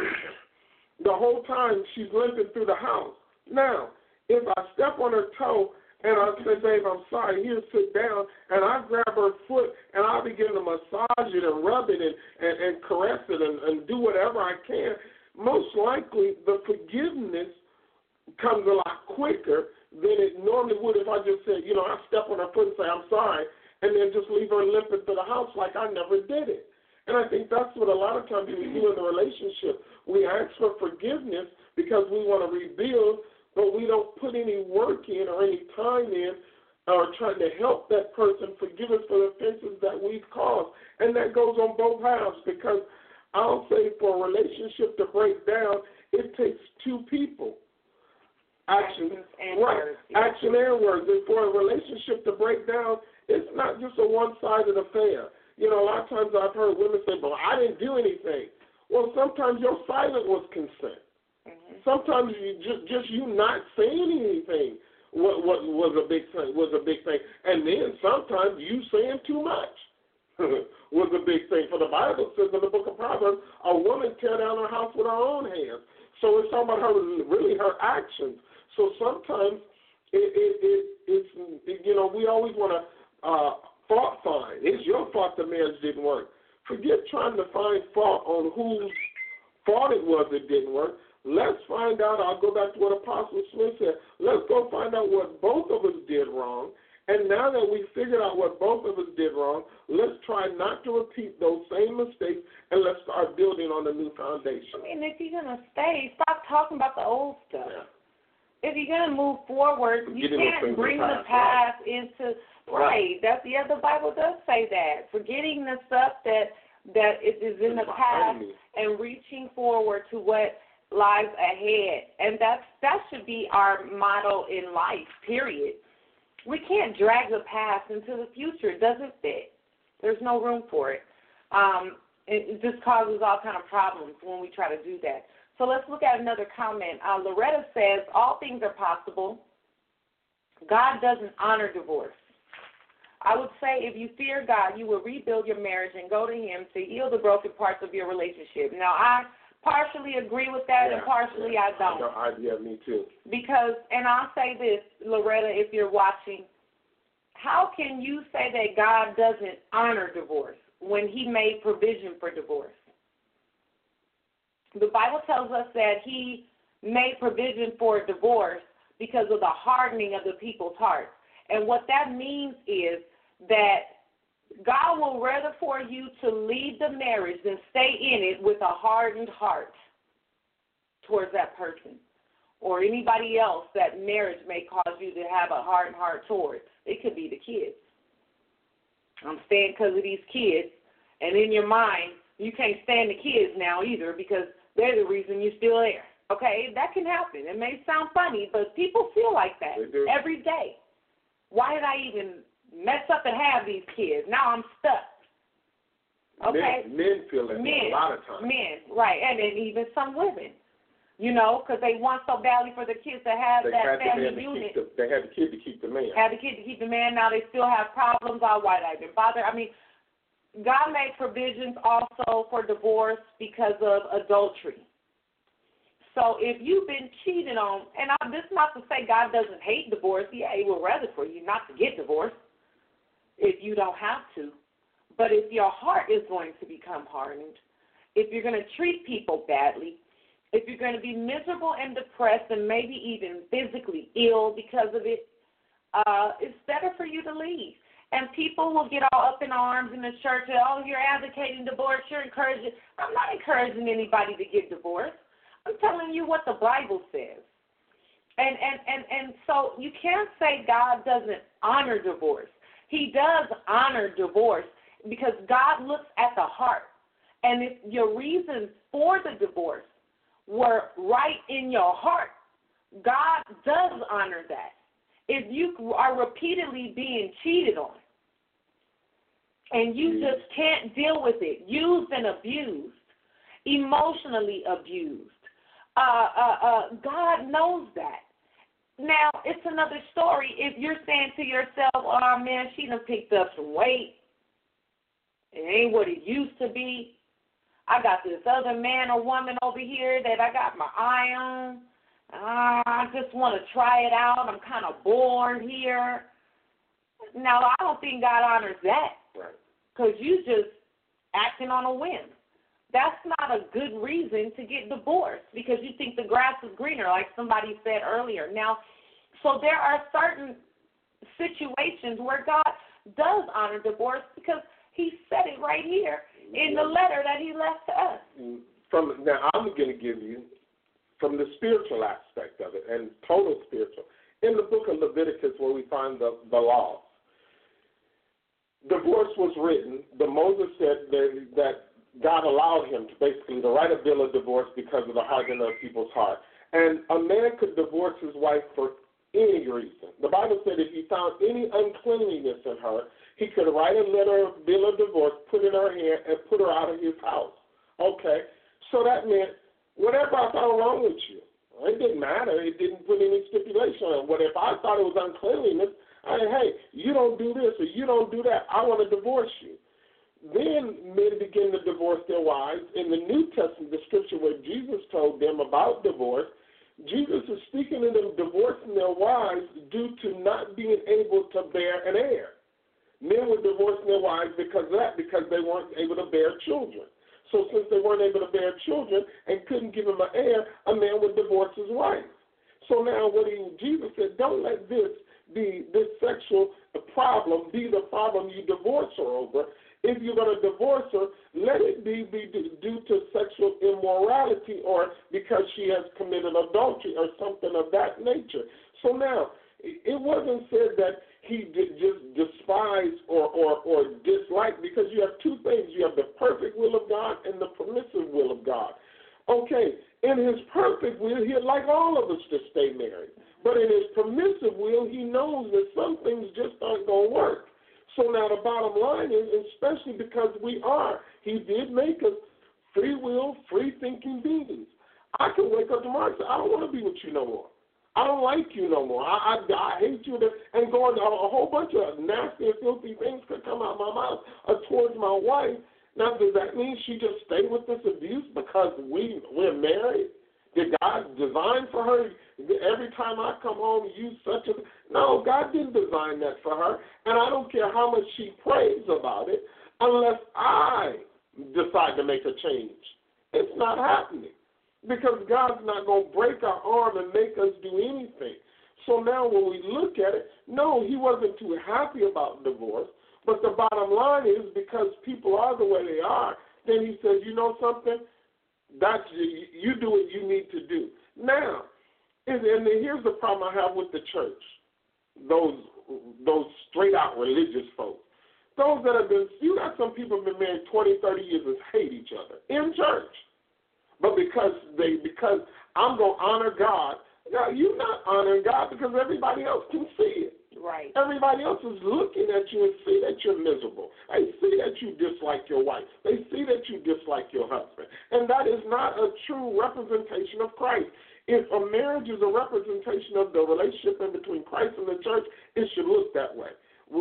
she's limping through the house. Now, if I step on her toe and I say, babe, I'm sorry, here, sit down, and I grab her foot and I begin to massage it and rub it and caress it and do whatever I can, most likely the forgiveness comes a lot quicker than it normally would if I just said, I step on her foot and say, I'm sorry, and then just leave her limping to the house like I never did it. And I think that's what a lot of times we do in the relationship. We ask for forgiveness because we want to rebuild, but we don't put any work in or any time in or trying to help that person forgive us for the offenses that we've caused. And that goes on both halves, because I'll say for a relationship to break down, it takes two people. Action and words. Action and words. And for a relationship to break down, it's not just a one-sided affair. A lot of times I've heard women say, well, I didn't do anything. Well, sometimes your silence was consent. Mm-hmm. Sometimes you not saying anything was a big thing. And then sometimes you saying too much was a big thing. For the Bible says in the book of Proverbs, a woman tear down her house with her own hands. So it's talking about her actions. So sometimes it's we always want to fault find. It's your fault the marriage didn't work. Forget trying to find fault on whose fault it was it didn't work. Let's find out. I'll go back to what Apostle Smith said. Let's go find out what both of us did wrong. And now that we figured out what both of us did wrong, let's try not to repeat those same mistakes, and let's start building on a new foundation. If you're going to stay, stop talking about the old stuff. Yeah. If you're going to move forward, you can't bring the past into... Right. The Bible does say that. Forgetting the stuff that is in the past and reaching forward to what lies ahead. And that should be our motto in life, period. We can't drag the past into the future. It doesn't fit. There's no room for it. It just causes all kind of problems when we try to do that. So let's look at another comment. Loretta says, all things are possible. God doesn't honor divorce. I would say if you fear God, you will rebuild your marriage and go to Him to heal the broken parts of your relationship. Now, I partially agree with that, and partially I don't. Yeah, me too. Because, and I'll say this, Loretta, if you're watching, how can you say that God doesn't honor divorce when He made provision for divorce? The Bible tells us that He made provision for divorce because of the hardening of the people's hearts. And what that means is that God will rather for you to leave the marriage than stay in it with a hardened heart towards that person or anybody else that marriage may cause you to have a hardened heart towards. It could be the kids. I'm staying because of these kids, and in your mind, you can't stand the kids now either because they're the reason you're still there. Okay, that can happen. It may sound funny, but people feel like that every day. Why did I even mess up and have these kids? Now I'm stuck. Okay? Men feel that a lot of times. Men, right, and then even some women. You know, because they want so badly for the kids to have that family unit. They had the kid to keep the man. Had the kid to keep the man. Now they still have problems. Why did I even bother? I mean, God made provisions also for divorce because of adultery. So if you've been cheated on, and this is not to say God doesn't hate divorce. Yeah, He would rather for you not to get divorced if you don't have to. But if your heart is going to become hardened, if you're going to treat people badly, if you're going to be miserable and depressed and maybe even physically ill because of it, it's better for you to leave. And people will get all up in arms in the church and, oh, you're advocating divorce, you're encouraging. I'm not encouraging anybody to get divorced. I'm telling you what the Bible says. And so you can't say God doesn't honor divorce. He does honor divorce because God looks at the heart. And if your reasons for the divorce were right in your heart, God does honor that. If you are repeatedly being cheated on and you just can't deal with it, used and abused, emotionally abused, God knows that. Now, it's another story if you're saying to yourself, oh, man, she done picked up some weight. It ain't what it used to be. I got this other man or woman over here that I got my eye on. I just want to try it out. I'm kind of bored here. Now, I don't think God honors that because you just acting on a whim. That's not a good reason to get divorced because you think the grass is greener, like somebody said earlier. Now, so there are certain situations where God does honor divorce because He said it right here in the letter that He left to us. Now, I'm going to give you, from the spiritual aspect of it, and total spiritual, in the book of Leviticus where we find the laws, divorce was written. Moses said that God allowed him to write a bill of divorce because of the hardening of people's heart. And a man could divorce his wife for any reason. The Bible said if he found any uncleanliness in her, he could write a bill of divorce, put it in her hand, and put her out of his house. Okay? So that meant whatever I found wrong with you. It didn't matter. It didn't put any stipulation on it. But if I thought it was uncleanliness, hey, you don't do this or you don't do that, I want to divorce you. Then men begin to divorce their wives. In the New Testament, the scripture where Jesus told them about divorce, Jesus is speaking to them divorcing their wives due to not being able to bear an heir. Men were divorcing their wives because of that, because they weren't able to bear children. So since they weren't able to bear children and couldn't give him an heir, a man would divorce his wife. So now Jesus said, don't let this sexual problem be the problem you divorce her over. If you're going to divorce her, let it be due to sexual immorality or because she has committed adultery or something of that nature. So now, it wasn't said that he did just despise or dislike, because you have two things. You have the perfect will of God and the permissive will of God. Okay, in his perfect will, he'd like all of us to stay married. But in his permissive will, he knows that some things just aren't going to work. So now the bottom line is, especially because he did make us free will, free thinking beings. I can wake up tomorrow and say, I don't want to be with you no more. I don't like you no more. I hate you. And going a whole bunch of nasty and filthy things could come out of my mouth towards my wife. Now, does that mean she just stayed with this abuse because we're married? Did God design for her every time I come home use such a... No, God didn't design that for her. And I don't care how much she prays about it unless I decide to make a change. It's not happening. Because God's not going to break our arm and make us do anything. So now when we look at it, no, he wasn't too happy about divorce. But the bottom line is, because people are the way they are, then he says, you know something? You do what you need to do. Now, and here's the problem I have with the church. Those straight-out religious folks. Those that have been, you got some people who have been married 20, 30 years and hate each other in church. But because I'm going to honor God, Yeah, you're not honoring God because everybody else can see it. Right. Everybody else is looking at you and see that you're miserable. They see that you dislike your wife. They see that you dislike your husband. And that is not a true representation of Christ. If a marriage is a representation of the relationship in between Christ and the church, it should look that way.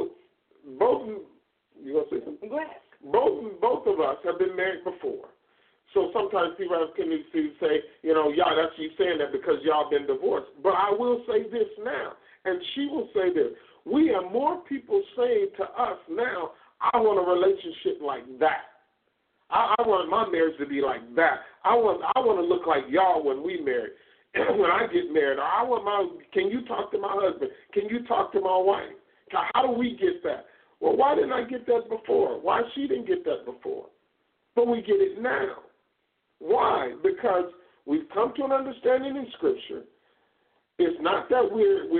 Both, you going to say something? Go ahead. Both of us have been married before. So sometimes people have tendency to say, y'all, that's you saying that because y'all been divorced. But I will say this now, and she will say this. We have more people saying to us now, I want a relationship like that. I want my marriage to be like that. I want to look like y'all when we marry. When I get married, can you talk to my husband? Can you talk to my wife? How do we get that? Well, why didn't I get that before? Why she didn't get that before? But we get it now. Why? Because we've come to an understanding in Scripture. It's not that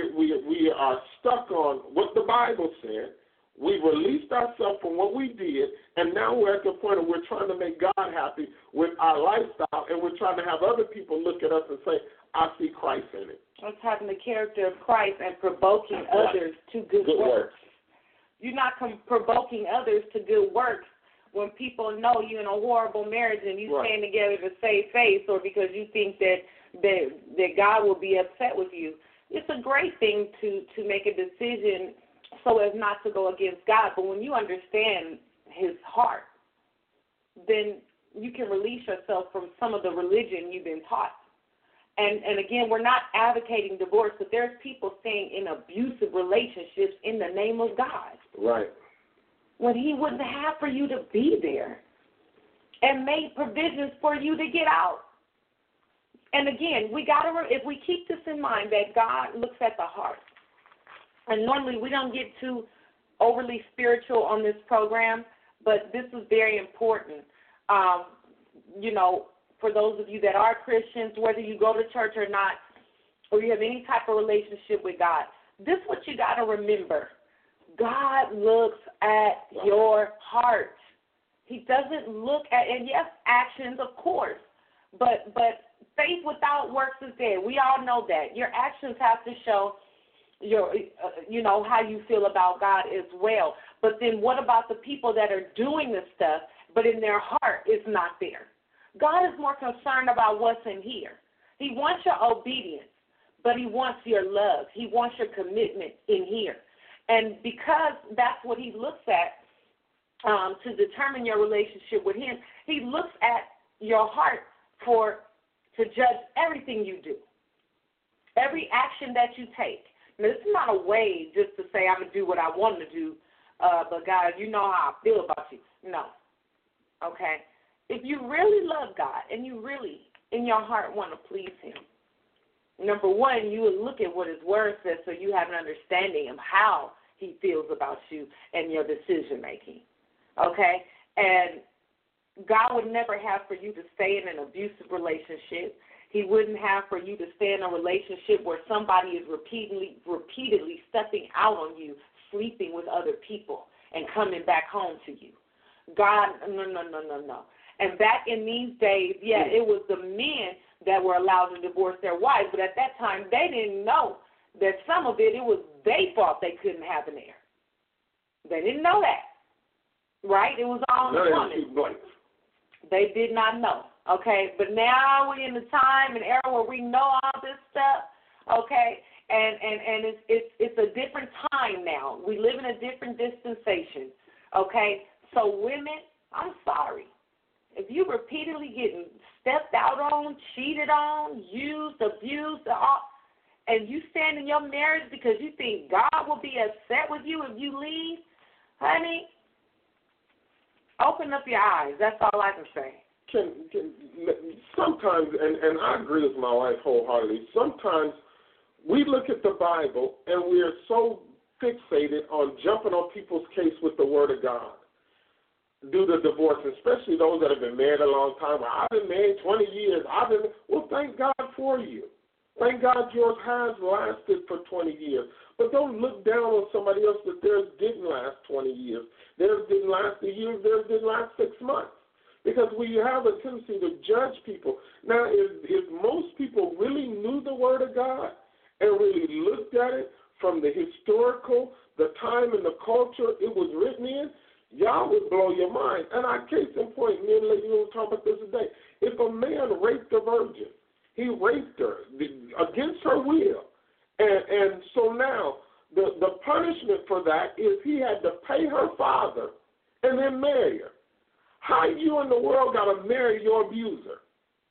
we are stuck on what the Bible said. We've released ourselves from what we did, and now we're at the point where we're trying to make God happy with our lifestyle, and we're trying to have other people look at us and say, I see Christ in it. It's having the character of Christ and provoking others to good works. You're not provoking others to good works when people know you're in a horrible marriage and you stand together to save face, or because you think that God will be upset with you. It's a great thing to make a decision so as not to go against God. But when you understand his heart, then you can release yourself from some of the religion you've been taught. And again, we're not advocating divorce, but there's people staying in abusive relationships in the name of God. Right. When he wouldn't have for you to be there and made provisions for you to get out. And again, if we keep this in mind, that God looks at the heart. And normally we don't get too overly spiritual on this program, but this is very important. For those of you that are Christians, whether you go to church or not, or you have any type of relationship with God, this is what you got to remember. God looks at your heart. He doesn't look at, and yes, actions, of course, but faith without works is dead. We all know that. Your actions have to show your, how you feel about God as well. But then what about the people that are doing this stuff, but in their heart is not there? God is more concerned about what's in here. He wants your obedience, but he wants your love. He wants your commitment in here. And because that's what he looks at to determine your relationship with him, he looks at your heart to judge everything you do, every action that you take. Now, this is not a way just to say I'm going to do what I want to do, but God, you know how I feel about you. No. Okay? If you really love God and you really, in your heart, want to please him, number one, you would look at what his word says so you have an understanding of how he feels about you and your decision-making. Okay? And God would never have for you to stay in an abusive relationship. He wouldn't have for you to stay in a relationship where somebody is repeatedly stepping out on you, sleeping with other people, and coming back home to you. God, no. And back in these days, it was the men that were allowed to divorce their wives, but at that time they didn't know that some of it was they thought they couldn't have an heir. They didn't know that, right? It was all the woman. They did not know, okay? But now we're in the time and era where we know all this stuff, okay? And it's a different time now. We live in a different dispensation, okay? So women, I'm sorry. If you repeatedly getting stepped out on, cheated on, used, abused, and you stand in your marriage because you think God will be upset with you if you leave, honey, open up your eyes. That's all I can say. Sometimes, and I agree with my wife wholeheartedly, sometimes we look at the Bible and we are so fixated on jumping on people's case with the Word of God due to divorce, especially those that have been married a long time. I've been married 20 years. Well, thank God for you. Thank God yours has lasted for 20 years. But don't look down on somebody else that theirs didn't last 20 years. Theirs didn't last a year. Theirs didn't last 6 months. because we have a tendency to judge people. Now, if most people really knew the Word of God and really looked at it from the historical, the time and the culture it was written in, y'all would blow your mind. And I case in point, me and Lady will talk about this today. If a man raped a virgin, he raped her against her will. And so now the punishment for that is he had to pay her father and then marry her. How you in the world got to marry your abuser?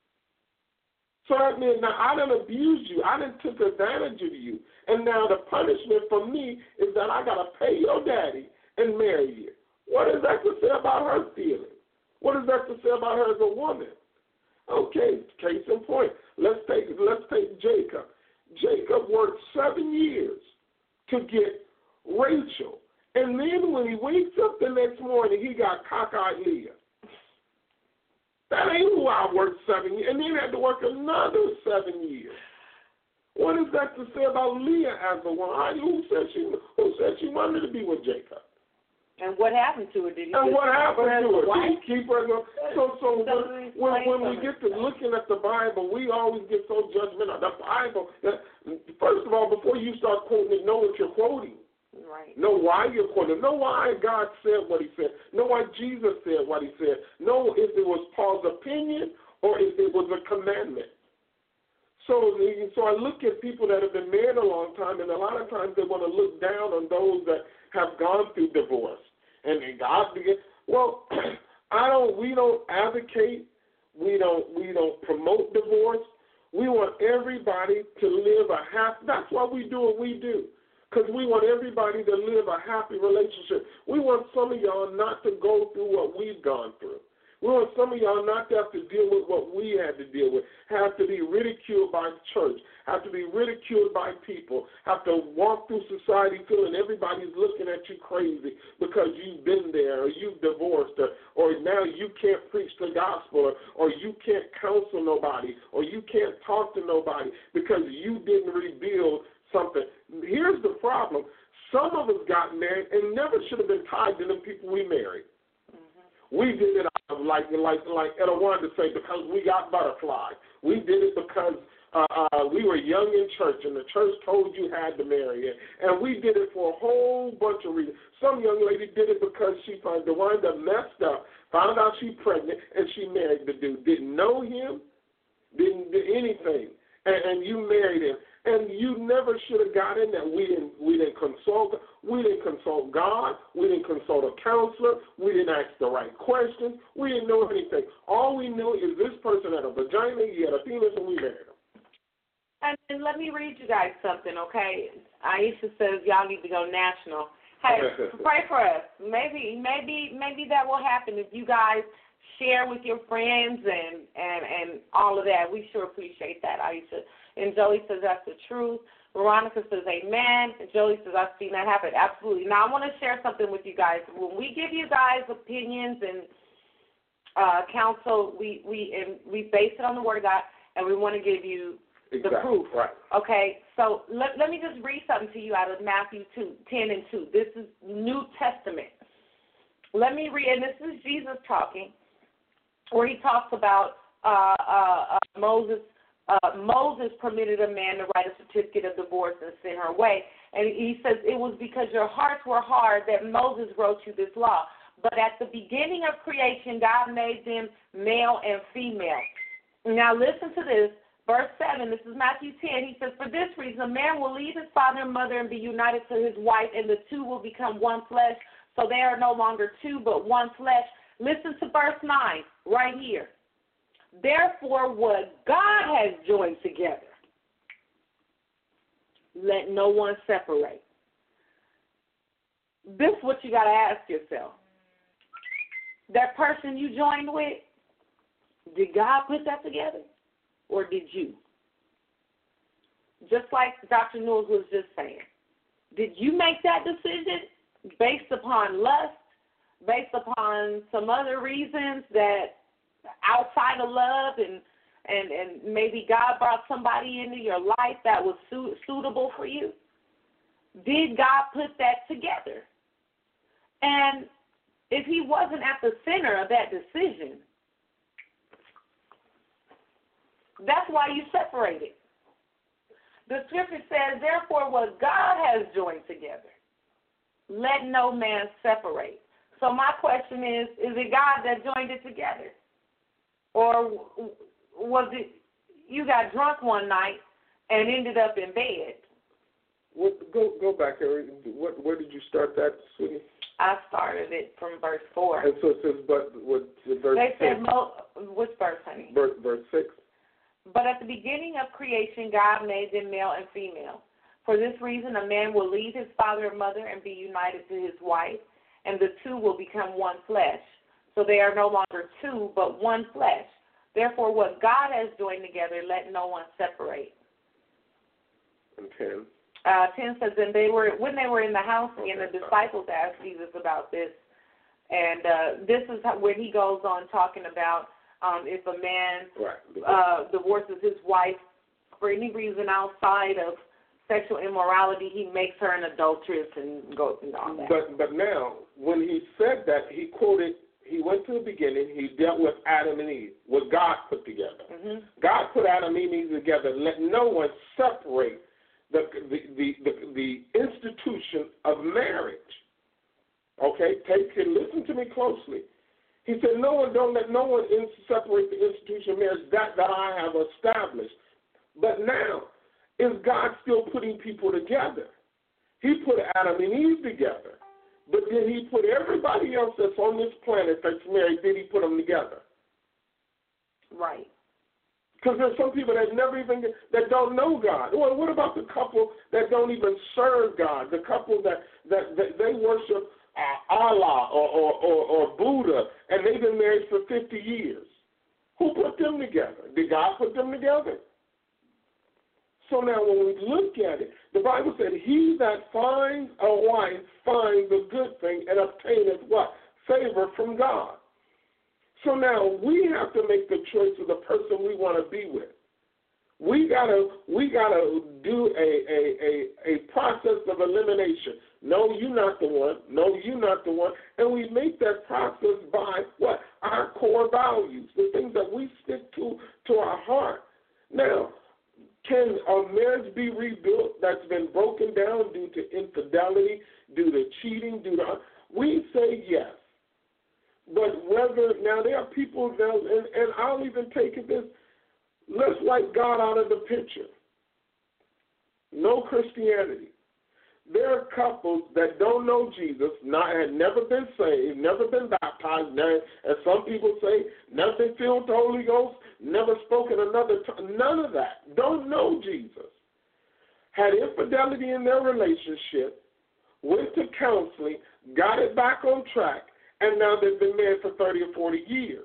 So that means now I done abused you. I done took advantage of you. And now the punishment for me is that I got to pay your daddy and marry you. What is that to say about her feelings? What is that to say about her as a woman? Okay, case in point. Let's take Jacob. Jacob worked 7 years to get Rachel. And then when he wakes up the next morning, he got cockeyed Leah. That ain't who I worked 7 years. And then had to work another 7 years. What is that to say about Leah as a woman? Who said she wanted to be with Jacob? And what happened to her? Did he and what happened to her? Did he keep her? So when we get to looking at the Bible, we always get so judgmental. The Bible, first of all, before you start quoting it, know what you're quoting. Right. Know why you're quoting. Know why God said what he said. Know why Jesus said what he said. Know if it was Paul's opinion or if it was a commandment. So I look at people that have been married a long time, and a lot of times they want to look down on those that have gone through divorce. And God begins. Well, we don't advocate. We don't promote divorce. We want everybody to live a happy. That's why we do what we do. Because we want everybody to live a happy relationship. We want some of y'all not to go through what we've gone through. We want some of y'all not to have to deal with what we had to deal with, have to be ridiculed by the church, have to be ridiculed by people, have to walk through society feeling everybody's looking at you crazy because you've been there or you've divorced or now you can't preach the gospel or you can't counsel nobody or you can't talk to nobody because you didn't rebuild something. Here's the problem. Some of us got married and never should have been tied to the people we married. We did it out of, like Etta wanted to say, because we got butterflies. We did it because we were young in church, and the church told you had to marry it. And we did it for a whole bunch of reasons. Some young lady did it because she found the one that messed up, found out she's pregnant, and she married the dude. Didn't know him, didn't do anything, and you married him. And you never should have got in that. We didn't consult God. We didn't consult a counselor. We didn't ask the right questions. We didn't know anything. All we knew is this person had a vagina, he had a penis, and we married him. And let me read you guys something, okay? Aisha says y'all need to go national. Hey, pray for us. Maybe that will happen if you guys share with your friends and all of that. We sure appreciate that, Aisha. And Joey says that's the truth. Veronica says amen. And Joey says I've seen that happen. Absolutely. Now I want to share something with you guys. When we give you guys opinions and counsel, we base it on the Word of God, and we want to give you the proof. Right. Okay, so let me just read something to you out of Matthew 2:10-2. This is New Testament. Let me read, and this is Jesus talking, where he talks about Moses. Moses permitted a man to write a certificate of divorce and send her away. And he says, it was because your hearts were hard that Moses wrote you this law. But at the beginning of creation, God made them male and female. Now listen to this. Verse 7, this is Matthew 10. He says, for this reason, a man will leave his father and mother and be united to his wife, and the two will become one flesh. So they are no longer two, but one flesh. Listen to verse 9 right here. Therefore, what God has joined together, let no one separate. This is what you got to ask yourself. That person you joined with, did God put that together, or did you? Just like Dr. Newell was just saying. Did you make that decision based upon lust, based upon some other reasons that outside of love, and maybe God brought somebody into your life that was suitable for you? Did God put that together? And if he wasn't at the center of that decision, That's why you separated. The scripture says, therefore, what God has joined together, let no man separate. So my question is it God that joined it together? Or was it you got drunk one night and ended up in bed? Go back, Harry. Where did you start that, sweetie? I started it from verse 4. And so it says, but what verse they 6? Said, which verse, honey? Verse 6. But at the beginning of creation, God made them male and female. For this reason, a man will leave his father and mother and be united to his wife, and the two will become one flesh. So they are no longer two, but one flesh. Therefore, what God has joined together, let no one separate. And 10. 10 says, and when they were in the house, and the disciples asked Jesus about this, and this is when he goes on talking about if a man divorces his wife for any reason outside of sexual immorality, he makes her an adulteress and goes and all that. But now, when he said that, he went to the beginning, he dealt with Adam and Eve, what God put together. Mm-hmm. God put Adam and Eve together. Let no one separate the institution of marriage. Okay, listen to me closely. He said, don't let no one separate the institution of marriage that I have established. But now, is God still putting people together? He put Adam and Eve together. But did he put everybody else that's on this planet that's married, did he put them together? Right. Because there's some people that don't know God. Well, what about the couple that don't even serve God? The couple that they worship Allah or Buddha, and they've been married for 50 years. Who put them together? Did God put them together? So now when we look at it, the Bible said, he that finds a wife finds a good thing and obtaineth what? Favor from God. So now we have to make the choice of the person we want to be with. We gotta do a process of elimination. No, you're not the one. No, you're not the one. And we make that process by what? Our core values, the things that we stick to our heart. Now, can a marriage be rebuilt that's been broken down due to infidelity, due to cheating, we say yes. But now there are people now, and I'll even take it this, let's wipe God out of the picture. No Christianity. There are couples that don't know Jesus, had never been saved, never been baptized, as some people say, never been filled with the Holy Ghost, never spoken another tongue, none of that. Don't know Jesus. Had infidelity in their relationship, went to counseling, got it back on track, and now they've been married for 30 or 40 years.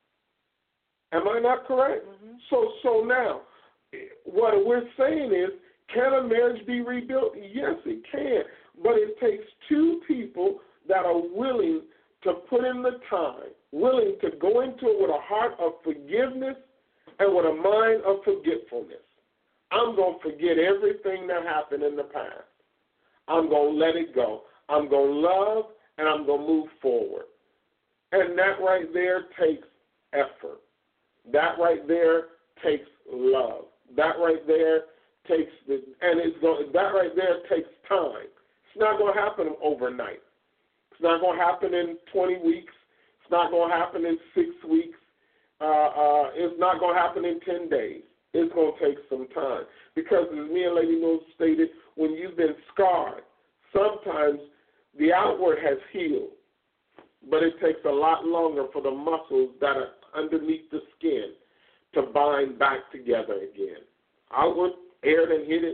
Am I not correct? Mm-hmm. So now, what we're saying is, can a marriage be rebuilt? Yes, it can. But it takes two people that are willing to put in the time, willing to go into it with a heart of forgiveness and with a mind of forgetfulness. I'm going to forget everything that happened in the past. I'm going to let it go. I'm going to love, and I'm going to move forward. And that right there takes effort. That right there takes love. That right there takes that right there takes time. It's not going to happen overnight. It's not going to happen in 20 weeks. It's not going to happen in 6 weeks. It's not going to happen in 10 days. It's going to take some time. Because as me and Lady Mills stated, when you've been scarred, sometimes the outward has healed, but it takes a lot longer for the muscles that are underneath the skin to bind back together again. Outward, aired and hit it,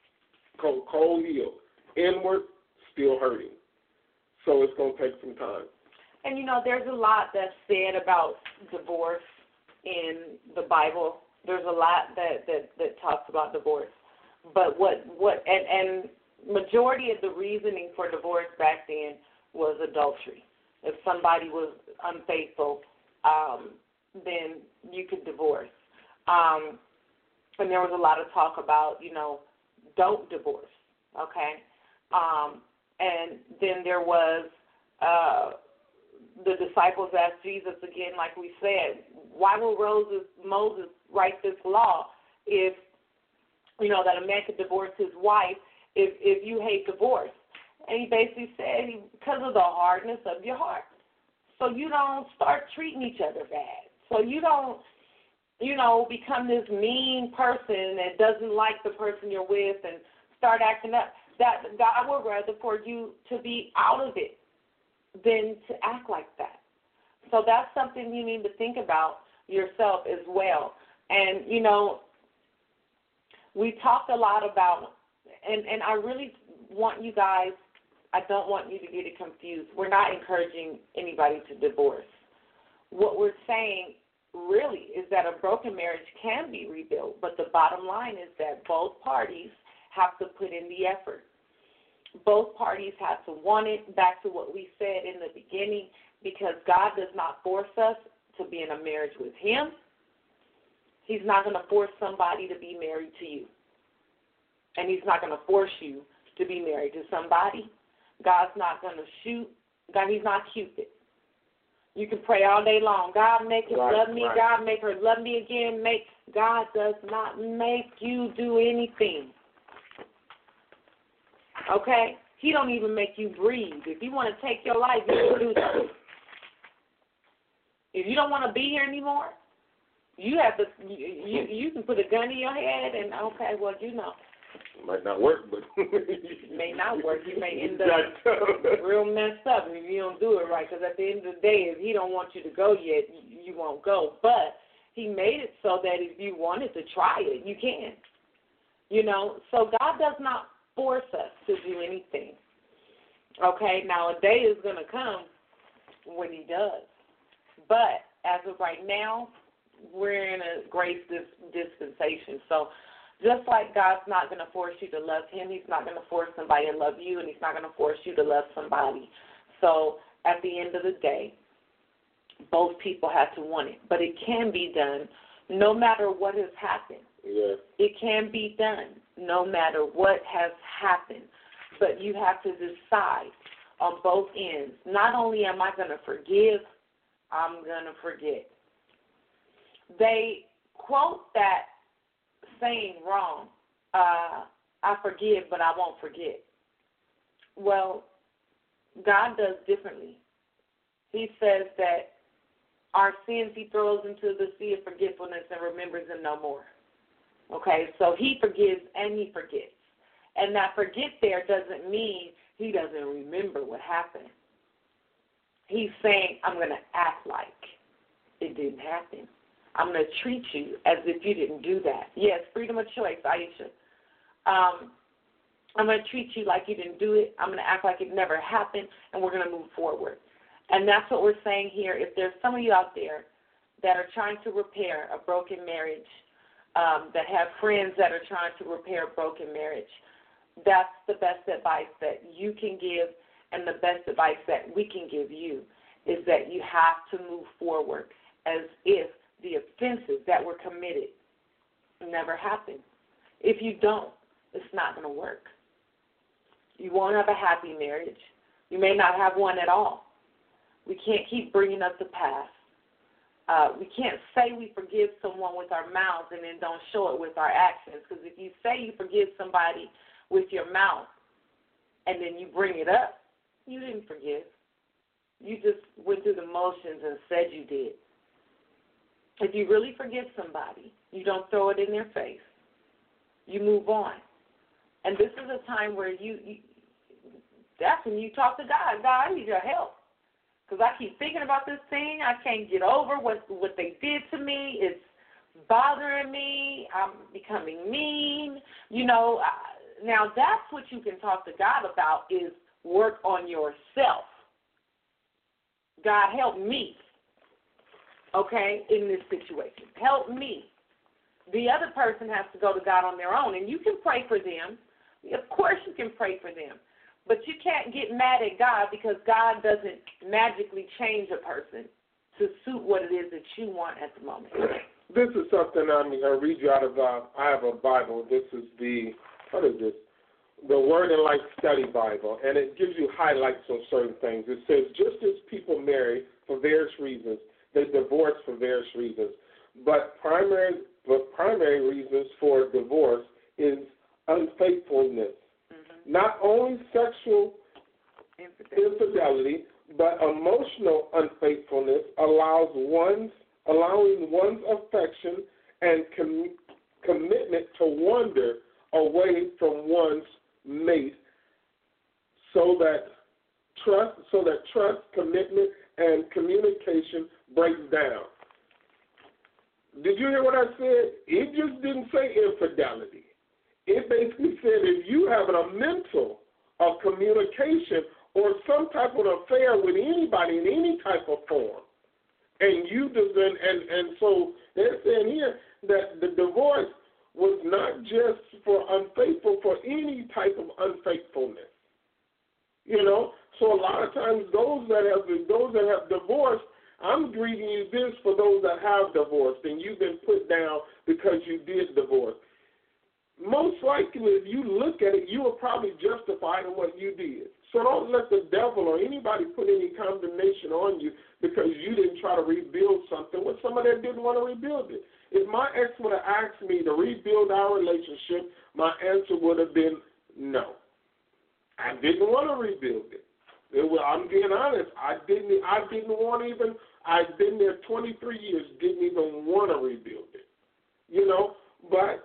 cold healed. Inward, still hurting. So it's going to take some time. And, there's a lot that's said about divorce in the Bible. There's a lot that talks about divorce. But and majority of the reasoning for divorce back then was adultery. If somebody was unfaithful, then you could divorce. And there was a lot of talk about, don't divorce, okay? And then there was the disciples asked Jesus again, like we said, why will Moses write this law if, that a man could divorce his wife if you hate divorce? And he basically said, because of the hardness of your heart. So you don't start treating each other bad. So you don't, become this mean person that doesn't like the person you're with and start acting up. That God would rather for you to be out of it than to act like that. So that's something you need to think about yourself as well. And, we talked a lot about, and I really want you guys, I don't want you to get it confused. We're not encouraging anybody to divorce. What we're saying really is that a broken marriage can be rebuilt, but the bottom line is that both parties have to put in the effort. Both parties have to want it, back to what we said in the beginning, because God does not force us to be in a marriage with Him. He's not going to force somebody to be married to you. And He's not going to force you to be married to somebody. God's not going to He's not Cupid. You can pray all day long. God, make him love me. Right. God, make her love me again. God does not make you do anything. Okay? He don't even make you breathe. If you want to take your life, you can do that. If you don't want to be here anymore, you have to. You can put a gun in your head and It might not work, but it may not work. You may end up real messed up if you don't do it right. Because at the end of the day, if He don't want you to go yet, you won't go. But He made it so that if you wanted to try it, you can. So God does not force us to do anything. Okay, now a day is going to come when He does. But as of right now, we're in a grace dispensation. So just like God's not going to force you to love Him, He's not going to force somebody to love you, and He's not going to force you to love somebody. So at the end of the day, both people have to want it. But it can be done no matter what has happened. Yeah. It can be done no matter what has happened. But you have to decide on both ends. Not only am I going to forgive, I'm going to forget. They quote that saying wrong, I forgive, but I won't forget. Well, God does differently. He says that our sins He throws into the sea of forgetfulness and remembers them no more. Okay, so He forgives and He forgets. And that forget there doesn't mean He doesn't remember what happened. He's saying, I'm going to act like it didn't happen. I'm going to treat you as if you didn't do that. Yes, freedom of choice, Aisha. I'm going to treat you like you didn't do it. I'm going to act like it never happened, and we're going to move forward. And that's what we're saying here. If there's some of you out there that are trying to repair a broken marriage, that have friends that are trying to repair a broken marriage, that's the best advice that you can give, and the best advice that we can give you is that you have to move forward as if the offenses that were committed never happened. If you don't, it's not going to work. You won't have a happy marriage. You may not have one at all. We can't keep bringing up the past. We can't say we forgive someone with our mouths and then don't show it with our actions. Because if you say you forgive somebody with your mouth and then you bring it up, you didn't forgive. You just went through the motions and said you did. If you really forgive somebody, you don't throw it in their face. You move on. And this is a time where that's when you talk to God. God, I need your help. Because I keep thinking about this thing. I can't get over what they did to me. It's bothering me. I'm becoming mean. Now that's what you can talk to God about is work on yourself. God, help me, okay, in this situation. Help me. The other person has to go to God on their own, and you can pray for them. Of course you can pray for them. But you can't get mad at God because God doesn't magically change a person to suit what it is that you want at the moment. This is something I read you out of, I have a Bible. This is the Word and Life Study Bible, and it gives you highlights on certain things. It says, just as people marry for various reasons, they divorce for various reasons. But primary reasons for divorce is unfaithfulness. Mm-hmm. Not only sexual infidelity, but emotional unfaithfulness, allowing one's affection and commitment to wander away from one's mate, so that trust, commitment, and communication breaks down. Did you hear what I said? It just didn't say infidelity. It basically said if you have a mental of communication or some type of affair with anybody in any type of form, and you just and so they're saying here that the divorce was not just for unfaithful, for any type of unfaithfulness. You know, so a lot of times those that have divorced, I'm reading you this for those that have divorced and you've been put down because you did divorce. Most likely, if you look at it, you are probably justified in what you did. So don't let the devil or anybody put any condemnation on you because you didn't try to rebuild something with somebody that didn't want to rebuild it. If my ex would have asked me to rebuild our relationship, my answer would have been no. I didn't want to rebuild it. I'm being honest. I didn't want to even. I've been there 23 years. Didn't even want to rebuild it. You know, but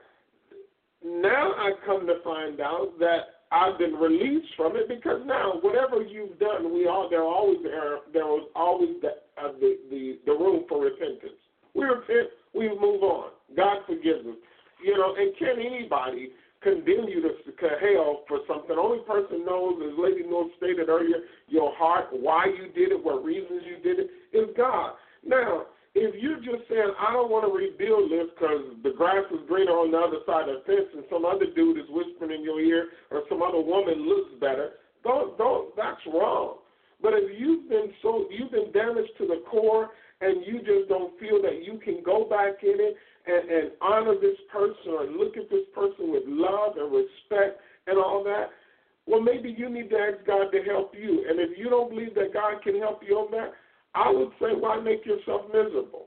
now I come to find out that I've been released from it because now whatever you've done, there was always the room for repentance. We repent, we move on. God forgives us. You know, and can anybody condemn you to hell for something? The only person knows, as Lady North stated earlier, your heart, why you did it, what reasons you did it, is God. Now, if you're just saying, I don't want to rebuild this because the grass is greener on the other side of the fence and some other dude is whispering in your ear or some other woman looks better, that's wrong. But if you've been damaged to the core and you just don't feel that you can go back in it and honor this person or look at this person with love and respect and all that, well, maybe you need to ask God to help you. And if you don't believe that God can help you on that, I would say, why make yourself miserable?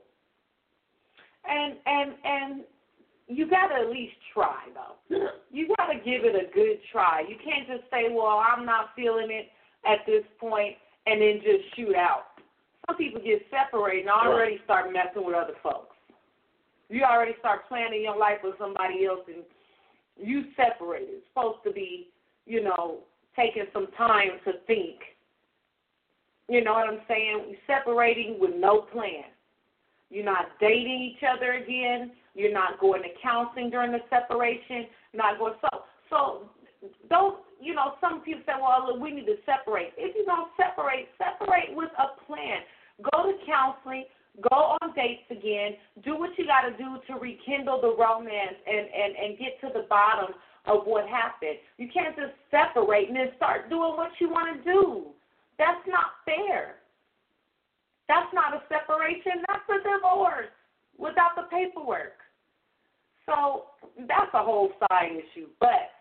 And you got to at least try, though. Yeah. You got to give it a good try. You can't just say, well, I'm not feeling it at this point, and then just shoot out. Some people get separated and already start messing with other folks. You already start planning your life with somebody else, and you separated. It's supposed to be, you know, taking some time to think. You know what I'm saying? You're separating with no plan. You're not dating each other again. You're not going to counseling during the separation. So don't, you know, some people say, well, look, we need to separate. If you don't separate with a plan. Go to counseling. Go on dates again. Do what you got to do to rekindle the romance and get to the bottom of what happened. You can't just separate and then start doing what you want to do. That's not fair. That's not a separation. That's a divorce without the paperwork. So that's a whole side issue. But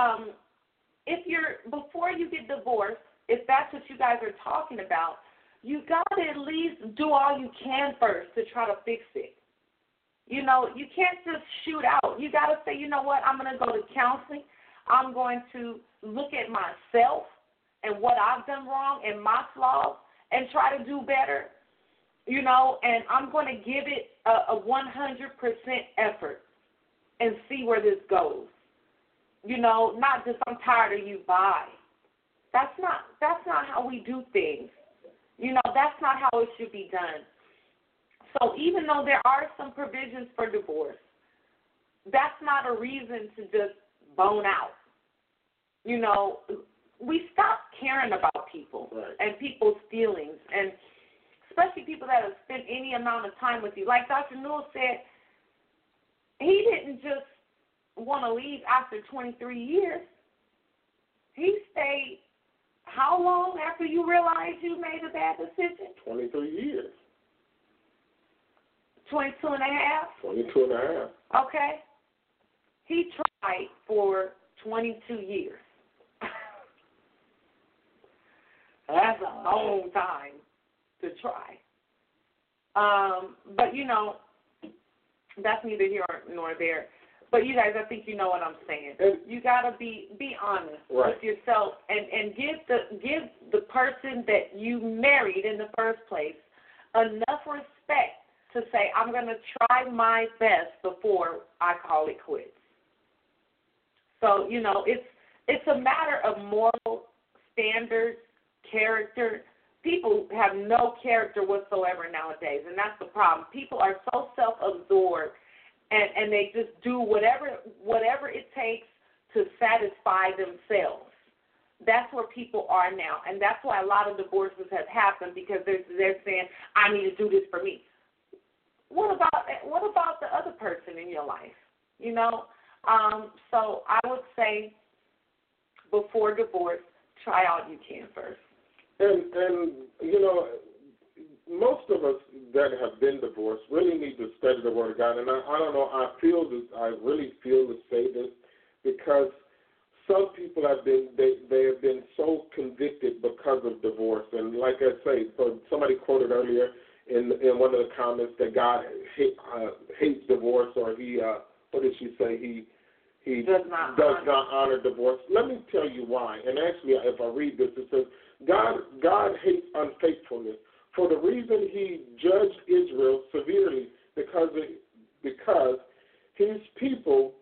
before you get divorced, if that's what you guys are talking about, you got to at least do all you can first to try to fix it. You know, you can't just shoot out. You got to say, you know what, I'm going to go to counseling. I'm going to look at myself and what I've done wrong and my flaws and try to do better, you know, and I'm going to give it a 100% effort and see where this goes. You know, not just I'm tired of you, bye. That's not how we do things. You know, that's not how it should be done. So even though there are some provisions for divorce, that's not a reason to just bone out. You know, we stop caring about people and people's feelings, and especially people that have spent any amount of time with you. Like Dr. Newell said, he didn't just want to leave after 23 years. He stayed how long after you realized you made a bad decision? 23 years. 22 and a half? 22 and a half. Okay. He tried for 22 years. That's a long time to try. But, you know, that's neither here nor there. But you guys, I think you know what I'm saying. You gotta be honest with yourself and give the person that you married in the first place enough respect to say, I'm gonna try my best before I call it quits. So, you know, it's a matter of moral standards, character. People have no character whatsoever nowadays, and that's the problem. People are so self-absorbed. And they just do whatever it takes to satisfy themselves. That's where people are now, and that's why a lot of divorces have happened, because they're saying, I need to do this for me. What about the other person in your life? You know, so I would say before divorce, try all you can first. And you know, most of us that have been divorced really need to study the Word of God. And I don't know, I really feel to say this because some people have been, they have been so convicted because of divorce. And like I say, so somebody quoted earlier in one of the comments that God hates divorce, or he, what did she say? He does not honor divorce. Let me tell you why. And actually, if I read this, it says, God hates unfaithfulness. For the reason he judged Israel severely, because his people,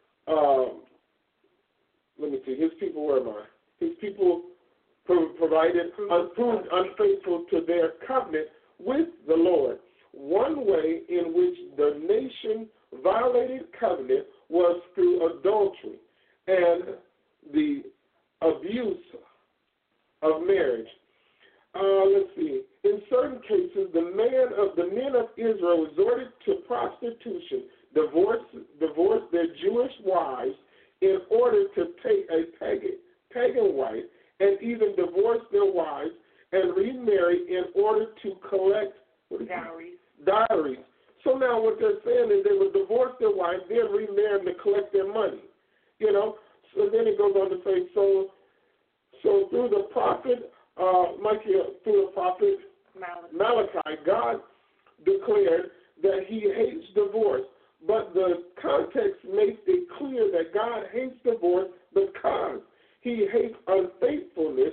his people, where am I? His people proved unfaithful to their covenant with the Lord. One way in which the nation violated covenant was through adultery and the abuse of marriage. Let's see. In certain cases, the men of Israel resorted to prostitution, divorced their Jewish wives in order to take a pagan wife, and even divorce their wives and remarry in order to collect dowries. So now what they're saying is they would divorce their wives, then remarry to collect their money. You know. So then it goes on to say, so through the prophet. Through the prophet Malachi, God declared that he hates divorce, but the context makes it clear that God hates divorce because he hates unfaithfulness,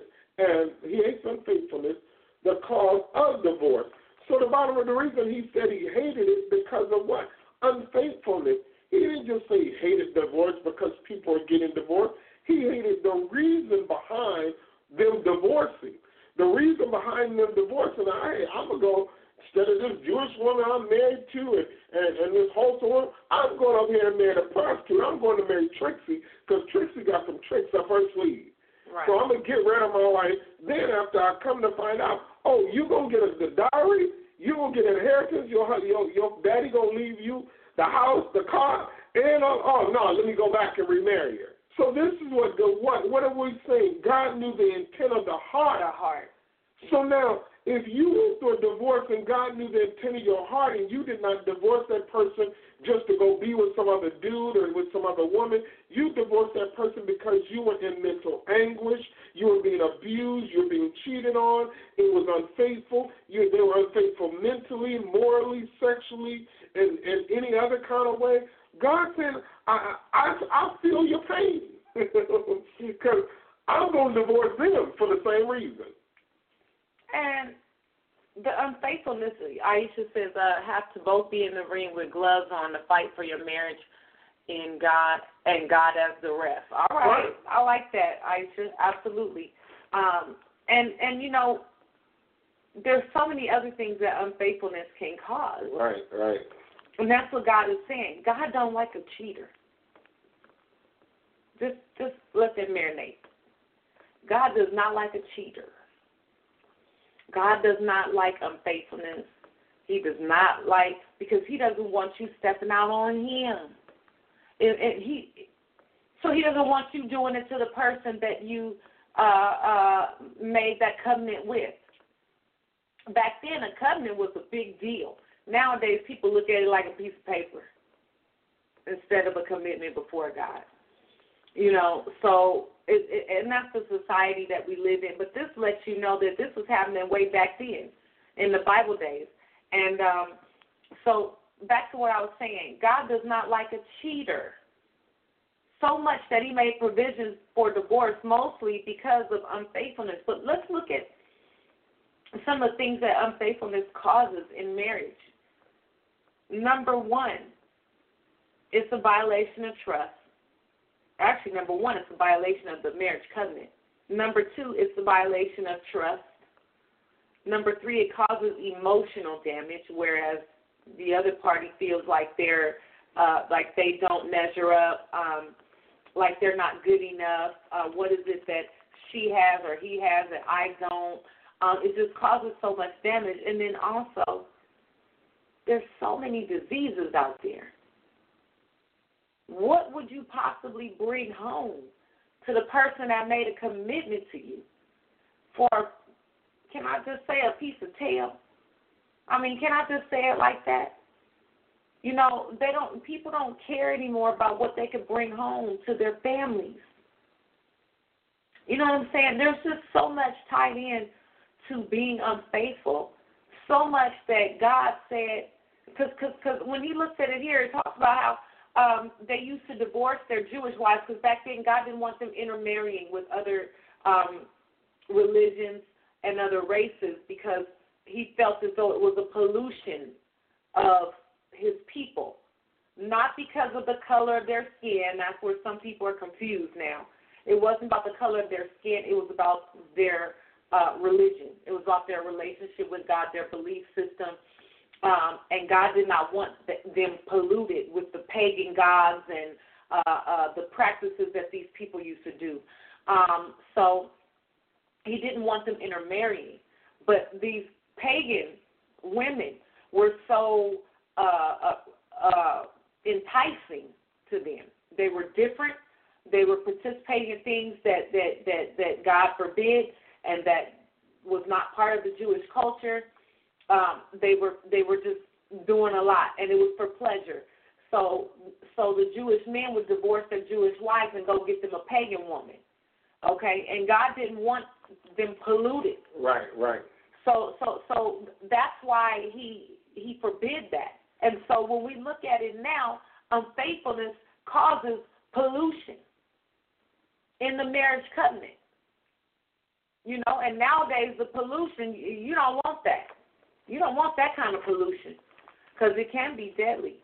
the cause of divorce. So the reason he said he hated it because of what? Unfaithfulness. He didn't just say he hated divorce because people are getting divorced. He hated the reason behind them divorcing. The reason behind them divorcing, I'm going to go, instead of this Jewish woman I'm married to and this wholesome woman, I'm going over here and marry a prostitute. I'm going to marry Trixie because Trixie got some tricks up her sleeve. Right. So I'm going to get rid of my wife. Then after I come to find out, you're going to get the dowry, you're going to get inheritance, your daddy going to leave you the house, the car, and no, let me go back and remarry her. So this is what are we saying? God knew the intent of the heart. So now, if you went through a divorce and God knew the intent of your heart and you did not divorce that person just to go be with some other dude or with some other woman, you divorced that person because you were in mental anguish, you were being abused, you were being cheated on, it was unfaithful, they were unfaithful mentally, morally, sexually, and any other kind of way. God said, I feel your pain because I'm going to divorce them for the same reason. And the unfaithfulness, Aisha says, have to both be in the ring with gloves on to fight for your marriage in God and God as the ref. All right. I like that, Aisha, absolutely. And you know, there's so many other things that unfaithfulness can cause. Right. And that's what God is saying. God don't like a cheater. Just let that marinate. God does not like a cheater. God does not like unfaithfulness. He does not like, because he doesn't want you stepping out on him. So he doesn't want you doing it to the person that you made that covenant with. Back then, a covenant was a big deal. Nowadays, people look at it like a piece of paper instead of a commitment before God. You know, so, and that's the society that we live in. But this lets you know that this was happening way back then in the Bible days. And so back to what I was saying, God does not like a cheater. So much that he made provisions for divorce, mostly because of unfaithfulness. But let's look at some of the things that unfaithfulness causes in marriage. Number one, it's a violation of trust. Actually, number one, it's a violation of the marriage covenant. Number two, it's a violation of trust. Number three, it causes emotional damage, whereas the other party feels like they're like they don't measure up, like they're not good enough. What is it that she has or he has that I don't? It just causes so much damage. And then also, there's so many diseases out there. What would you possibly bring home to the person that made a commitment to you for, can I just say, a piece of tail? I mean, can I just say it like that? You know, people don't care anymore about what they could bring home to their families. You know what I'm saying? There's just so much tied in to being unfaithful, so much that God said, because when he looks at it here, it talks about how they used to divorce their Jewish wives, because back then God didn't want them intermarrying with other religions and other races, because he felt as though it was a pollution of his people, not because of the color of their skin. That's where some people are confused now. It wasn't about the color of their skin. It was about their religion. It was about their relationship with God, their belief system. And God did not want them polluted with the pagan gods and the practices that these people used to do. So he didn't want them intermarrying. But these pagan women were so enticing to them. They were different. They were participating in things that God forbid and that was not part of the Jewish culture. They were just doing a lot, and it was for pleasure. So the Jewish men would divorce their Jewish wives and go get them a pagan woman. Okay, and God didn't want them polluted. Right. So that's why he forbid that. And so when we look at it now, unfaithfulness causes pollution in the marriage covenant. You know, and nowadays the pollution, you don't want that. You don't want that kind of pollution because it can be deadly.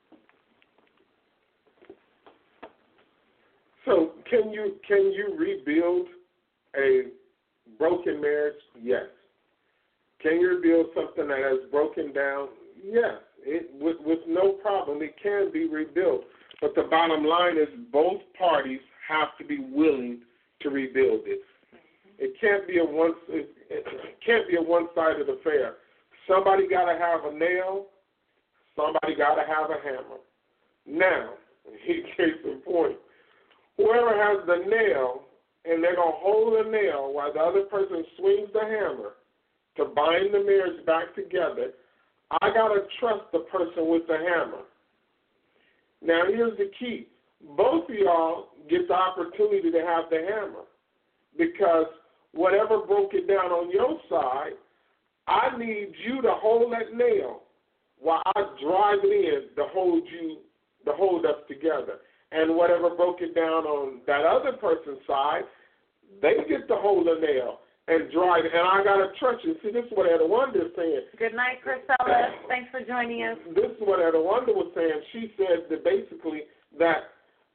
So can you rebuild a broken marriage? Yes. Can you rebuild something that has broken down? Yes. With no problem, it can be rebuilt. But the bottom line is both parties have to be willing to rebuild it. It can't be a one-sided affair. Somebody got to have a nail. Somebody got to have a hammer. Now, case in point, whoever has the nail and they're going to hold the nail while the other person swings the hammer to bind the marriage back together, I got to trust the person with the hammer. Now, here's the key. Both of y'all get the opportunity to have the hammer because whatever broke it down on your side, I need you to hold that nail while I drive it in to hold us together. And whatever broke it down on that other person's side, they get to hold the nail and drive it. And I got to trust you. See, this is what Etta Wonder is saying. Good night, Priscilla. Thanks for joining us. This is what Etta Wonder was saying. She said that basically that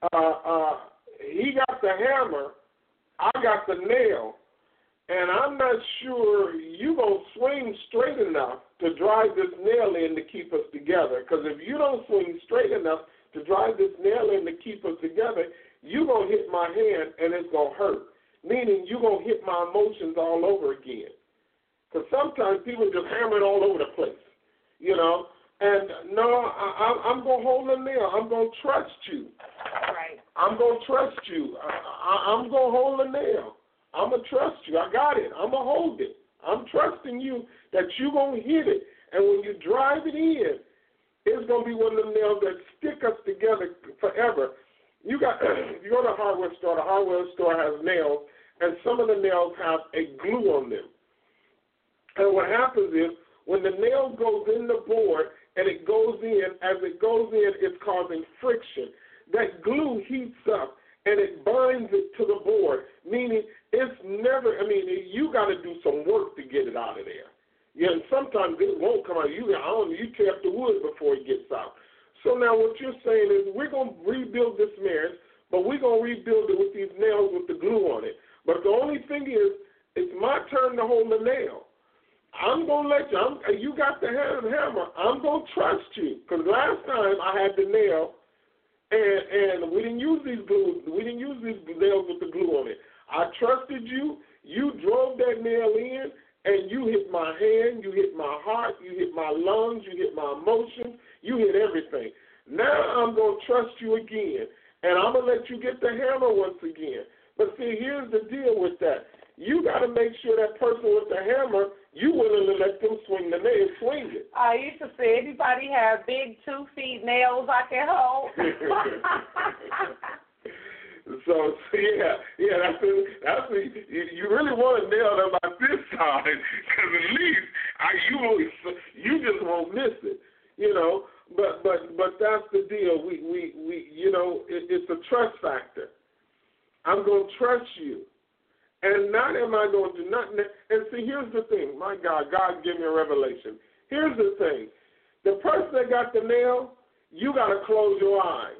he got the hammer, I got the nail. And I'm not sure you're going to swing straight enough to drive this nail in to keep us together. Because if you don't swing straight enough to drive this nail in to keep us together, you're going to hit my hand and it's going to hurt. Meaning you're going to hit my emotions all over again. Because sometimes people just hammer it all over the place, you know. And no, I'm going to hold the nail. I'm going to trust you. Right. I'm going to trust you. I'm going to hold the nail. I'm going to trust you. I got it. I'm going to hold it. I'm trusting you that you're going to hit it. And when you drive it in, it's going to be one of them nails that stick us together forever. You go to a hardware store. The hardware store has nails, and some of the nails have a glue on them. And what happens is when the nail goes in the board and it goes in, as it goes in, it's causing friction. That glue heats up and it binds it to the board, meaning it's never, you got to do some work to get it out of there. Yeah, and sometimes it won't come out. You tear up the wood before it gets out. So now what you're saying is we're going to rebuild this marriage, but we're going to rebuild it with these nails with the glue on it. But the only thing is, it's my turn to hold the nail. I'm going to let you, you got the hammer. I'm going to trust you. Because last time I had the nail, and we didn't use these glues. We didn't use these nails with the glue on it. I trusted you. You drove that nail in, and you hit my hand, you hit my heart, you hit my lungs, you hit my emotions, you hit everything. Now I'm going to trust you again, and I'm going to let you get the hammer once again. But see, here's the deal with that. You got to make sure that person with the hammer, you willing to let them swing the nail, swing it. I used to say anybody have big 2 feet nails I can hold. So that's you really want to nail them by this side, because at least you just won't miss it, But that's the deal. We it's a trust factor. I'm going to trust you. And not am I going to do nothing. And see, here's the thing. My God gave me a revelation. Here's the thing. The person that got the nail, you got to close your eyes.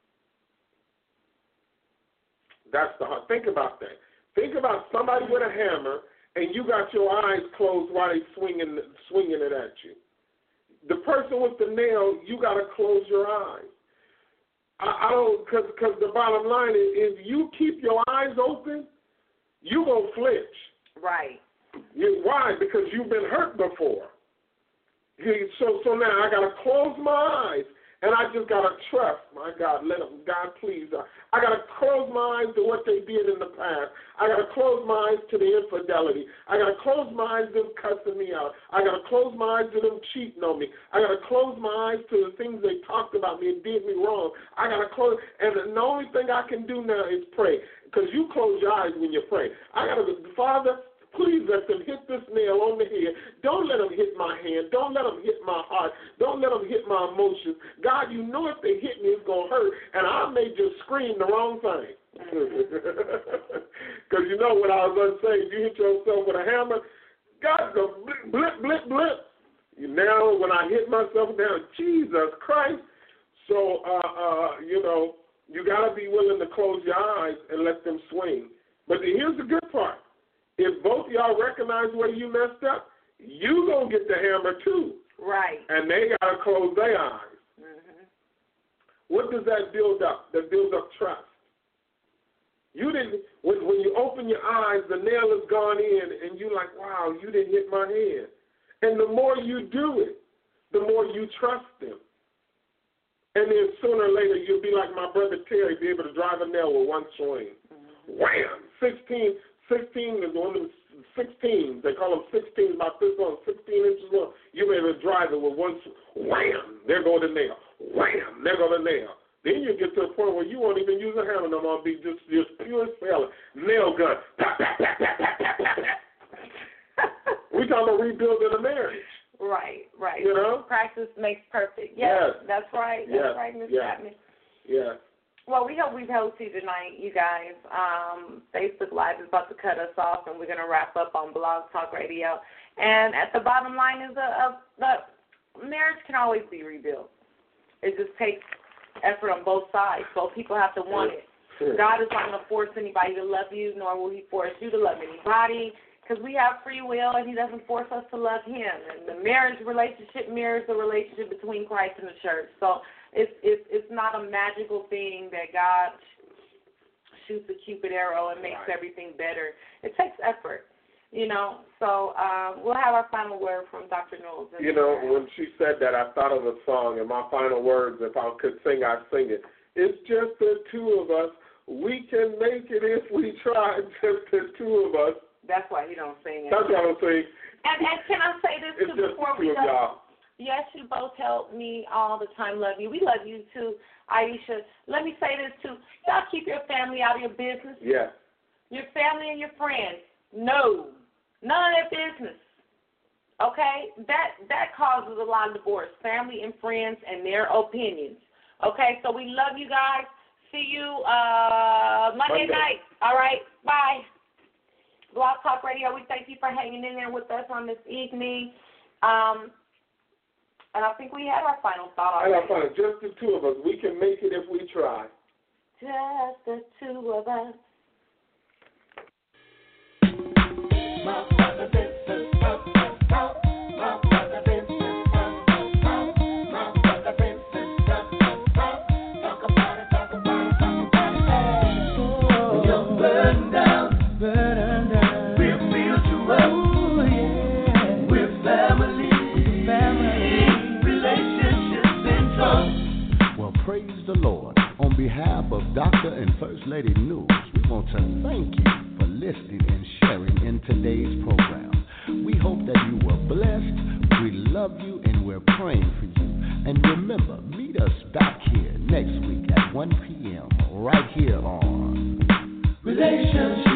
That's the hard. Think about that. Think about somebody with a hammer, and you got your eyes closed while they swinging it at you. The person with the nail, you got to close your eyes. I don't, because the bottom line is, if you keep your eyes open, you gonna flinch. Right. Why? Because you've been hurt before. So now I gotta close my eyes, and I just gotta trust. My God, let them. God, please. I gotta close my eyes to what they did in the past. I gotta close my eyes to the infidelity. I gotta close my eyes to them cussing me out. I gotta close my eyes to them cheating on me. I gotta close my eyes to the things they talked about me and did me wrong. I gotta close, and the only thing I can do now is pray. Because you close your eyes when you pray. I gotta, Father, please let them hit this nail on the head. Don't let them hit my hand. Don't let them hit my heart. Don't let them hit my emotions. God, you know if they hit me, it's going to hurt, and I may just scream the wrong thing. Because what I was going to say, if you hit yourself with a hammer, God, go blip, blip, blip. Now when I hit myself down, Jesus Christ. So, you got to be willing to close your eyes and let them swing. But here's the good part. If both of y'all recognize where you messed up, you going to get the hammer too. Right. And they got to close their eyes. Mm-hmm. What does that build up? That builds up trust. You didn't, when you open your eyes, the nail has gone in, and you're like, wow, you didn't hit my hand. And the more you do it, the more you trust them. And then sooner or later, you'll be like my brother Terry, be able to drive a nail with one swing. Mm-hmm. Wham! 16 is one of the 16s. They call them 16s, about this long, 16 inches long. You'll be able to drive it with one swing. Wham! There go the nail. Wham! There go the nail. Then you get to a point where you won't even use a hammer no more. Be just pure sailor. Nail gun. Pap, pap, pap, pap, pap, pap, pap. We're talking about rebuilding a marriage. Right. Practice makes perfect. Yes. That's right. That's right, Ms. Chapman. Yes. Well, we hope we've helped you tonight, you guys. Facebook Live is about to cut us off, and we're going to wrap up on Blog Talk Radio. And at the bottom line is that marriage can always be rebuilt. It just takes effort on both sides. Both people have to want it. Sure. God is not going to force anybody to love you, nor will he force you to love anybody. Because we have free will, and he doesn't force us to love him. And the marriage relationship mirrors the relationship between Christ and the church. So it's not a magical thing that God shoots a Cupid arrow and makes everything better. It takes effort, So we'll have our final word from Dr. Knowles. When she said that, I thought of a song, and my final words, if I could sing, I'd sing it. It's just the two of us. We can make it if we try, just the two of us. That's why you don't sing it. That's what I'm saying. And can I say this too before we go? Y'all. Yes, you both help me all the time. Love you. We love you too, Aisha. Let me say this too. Y'all keep your family out of your business. Yeah. Your family and your friends. No. None of their business. Okay, that causes a lot of divorce, family and friends and their opinions. Okay, so we love you guys. See you Monday night. All right, bye. Blog Talk Radio, we thank you for hanging in there with us on this evening. And I think we had our final thought already. Just the two of us. We can make it if we try. Just the two of us. Praise the Lord. On behalf of Dr. and First Lady News, we want to thank you for listening and sharing in today's program. We hope that you were blessed. We love you and we're praying for you. And remember, meet us back here next week at 1 p.m. right here on Relationship.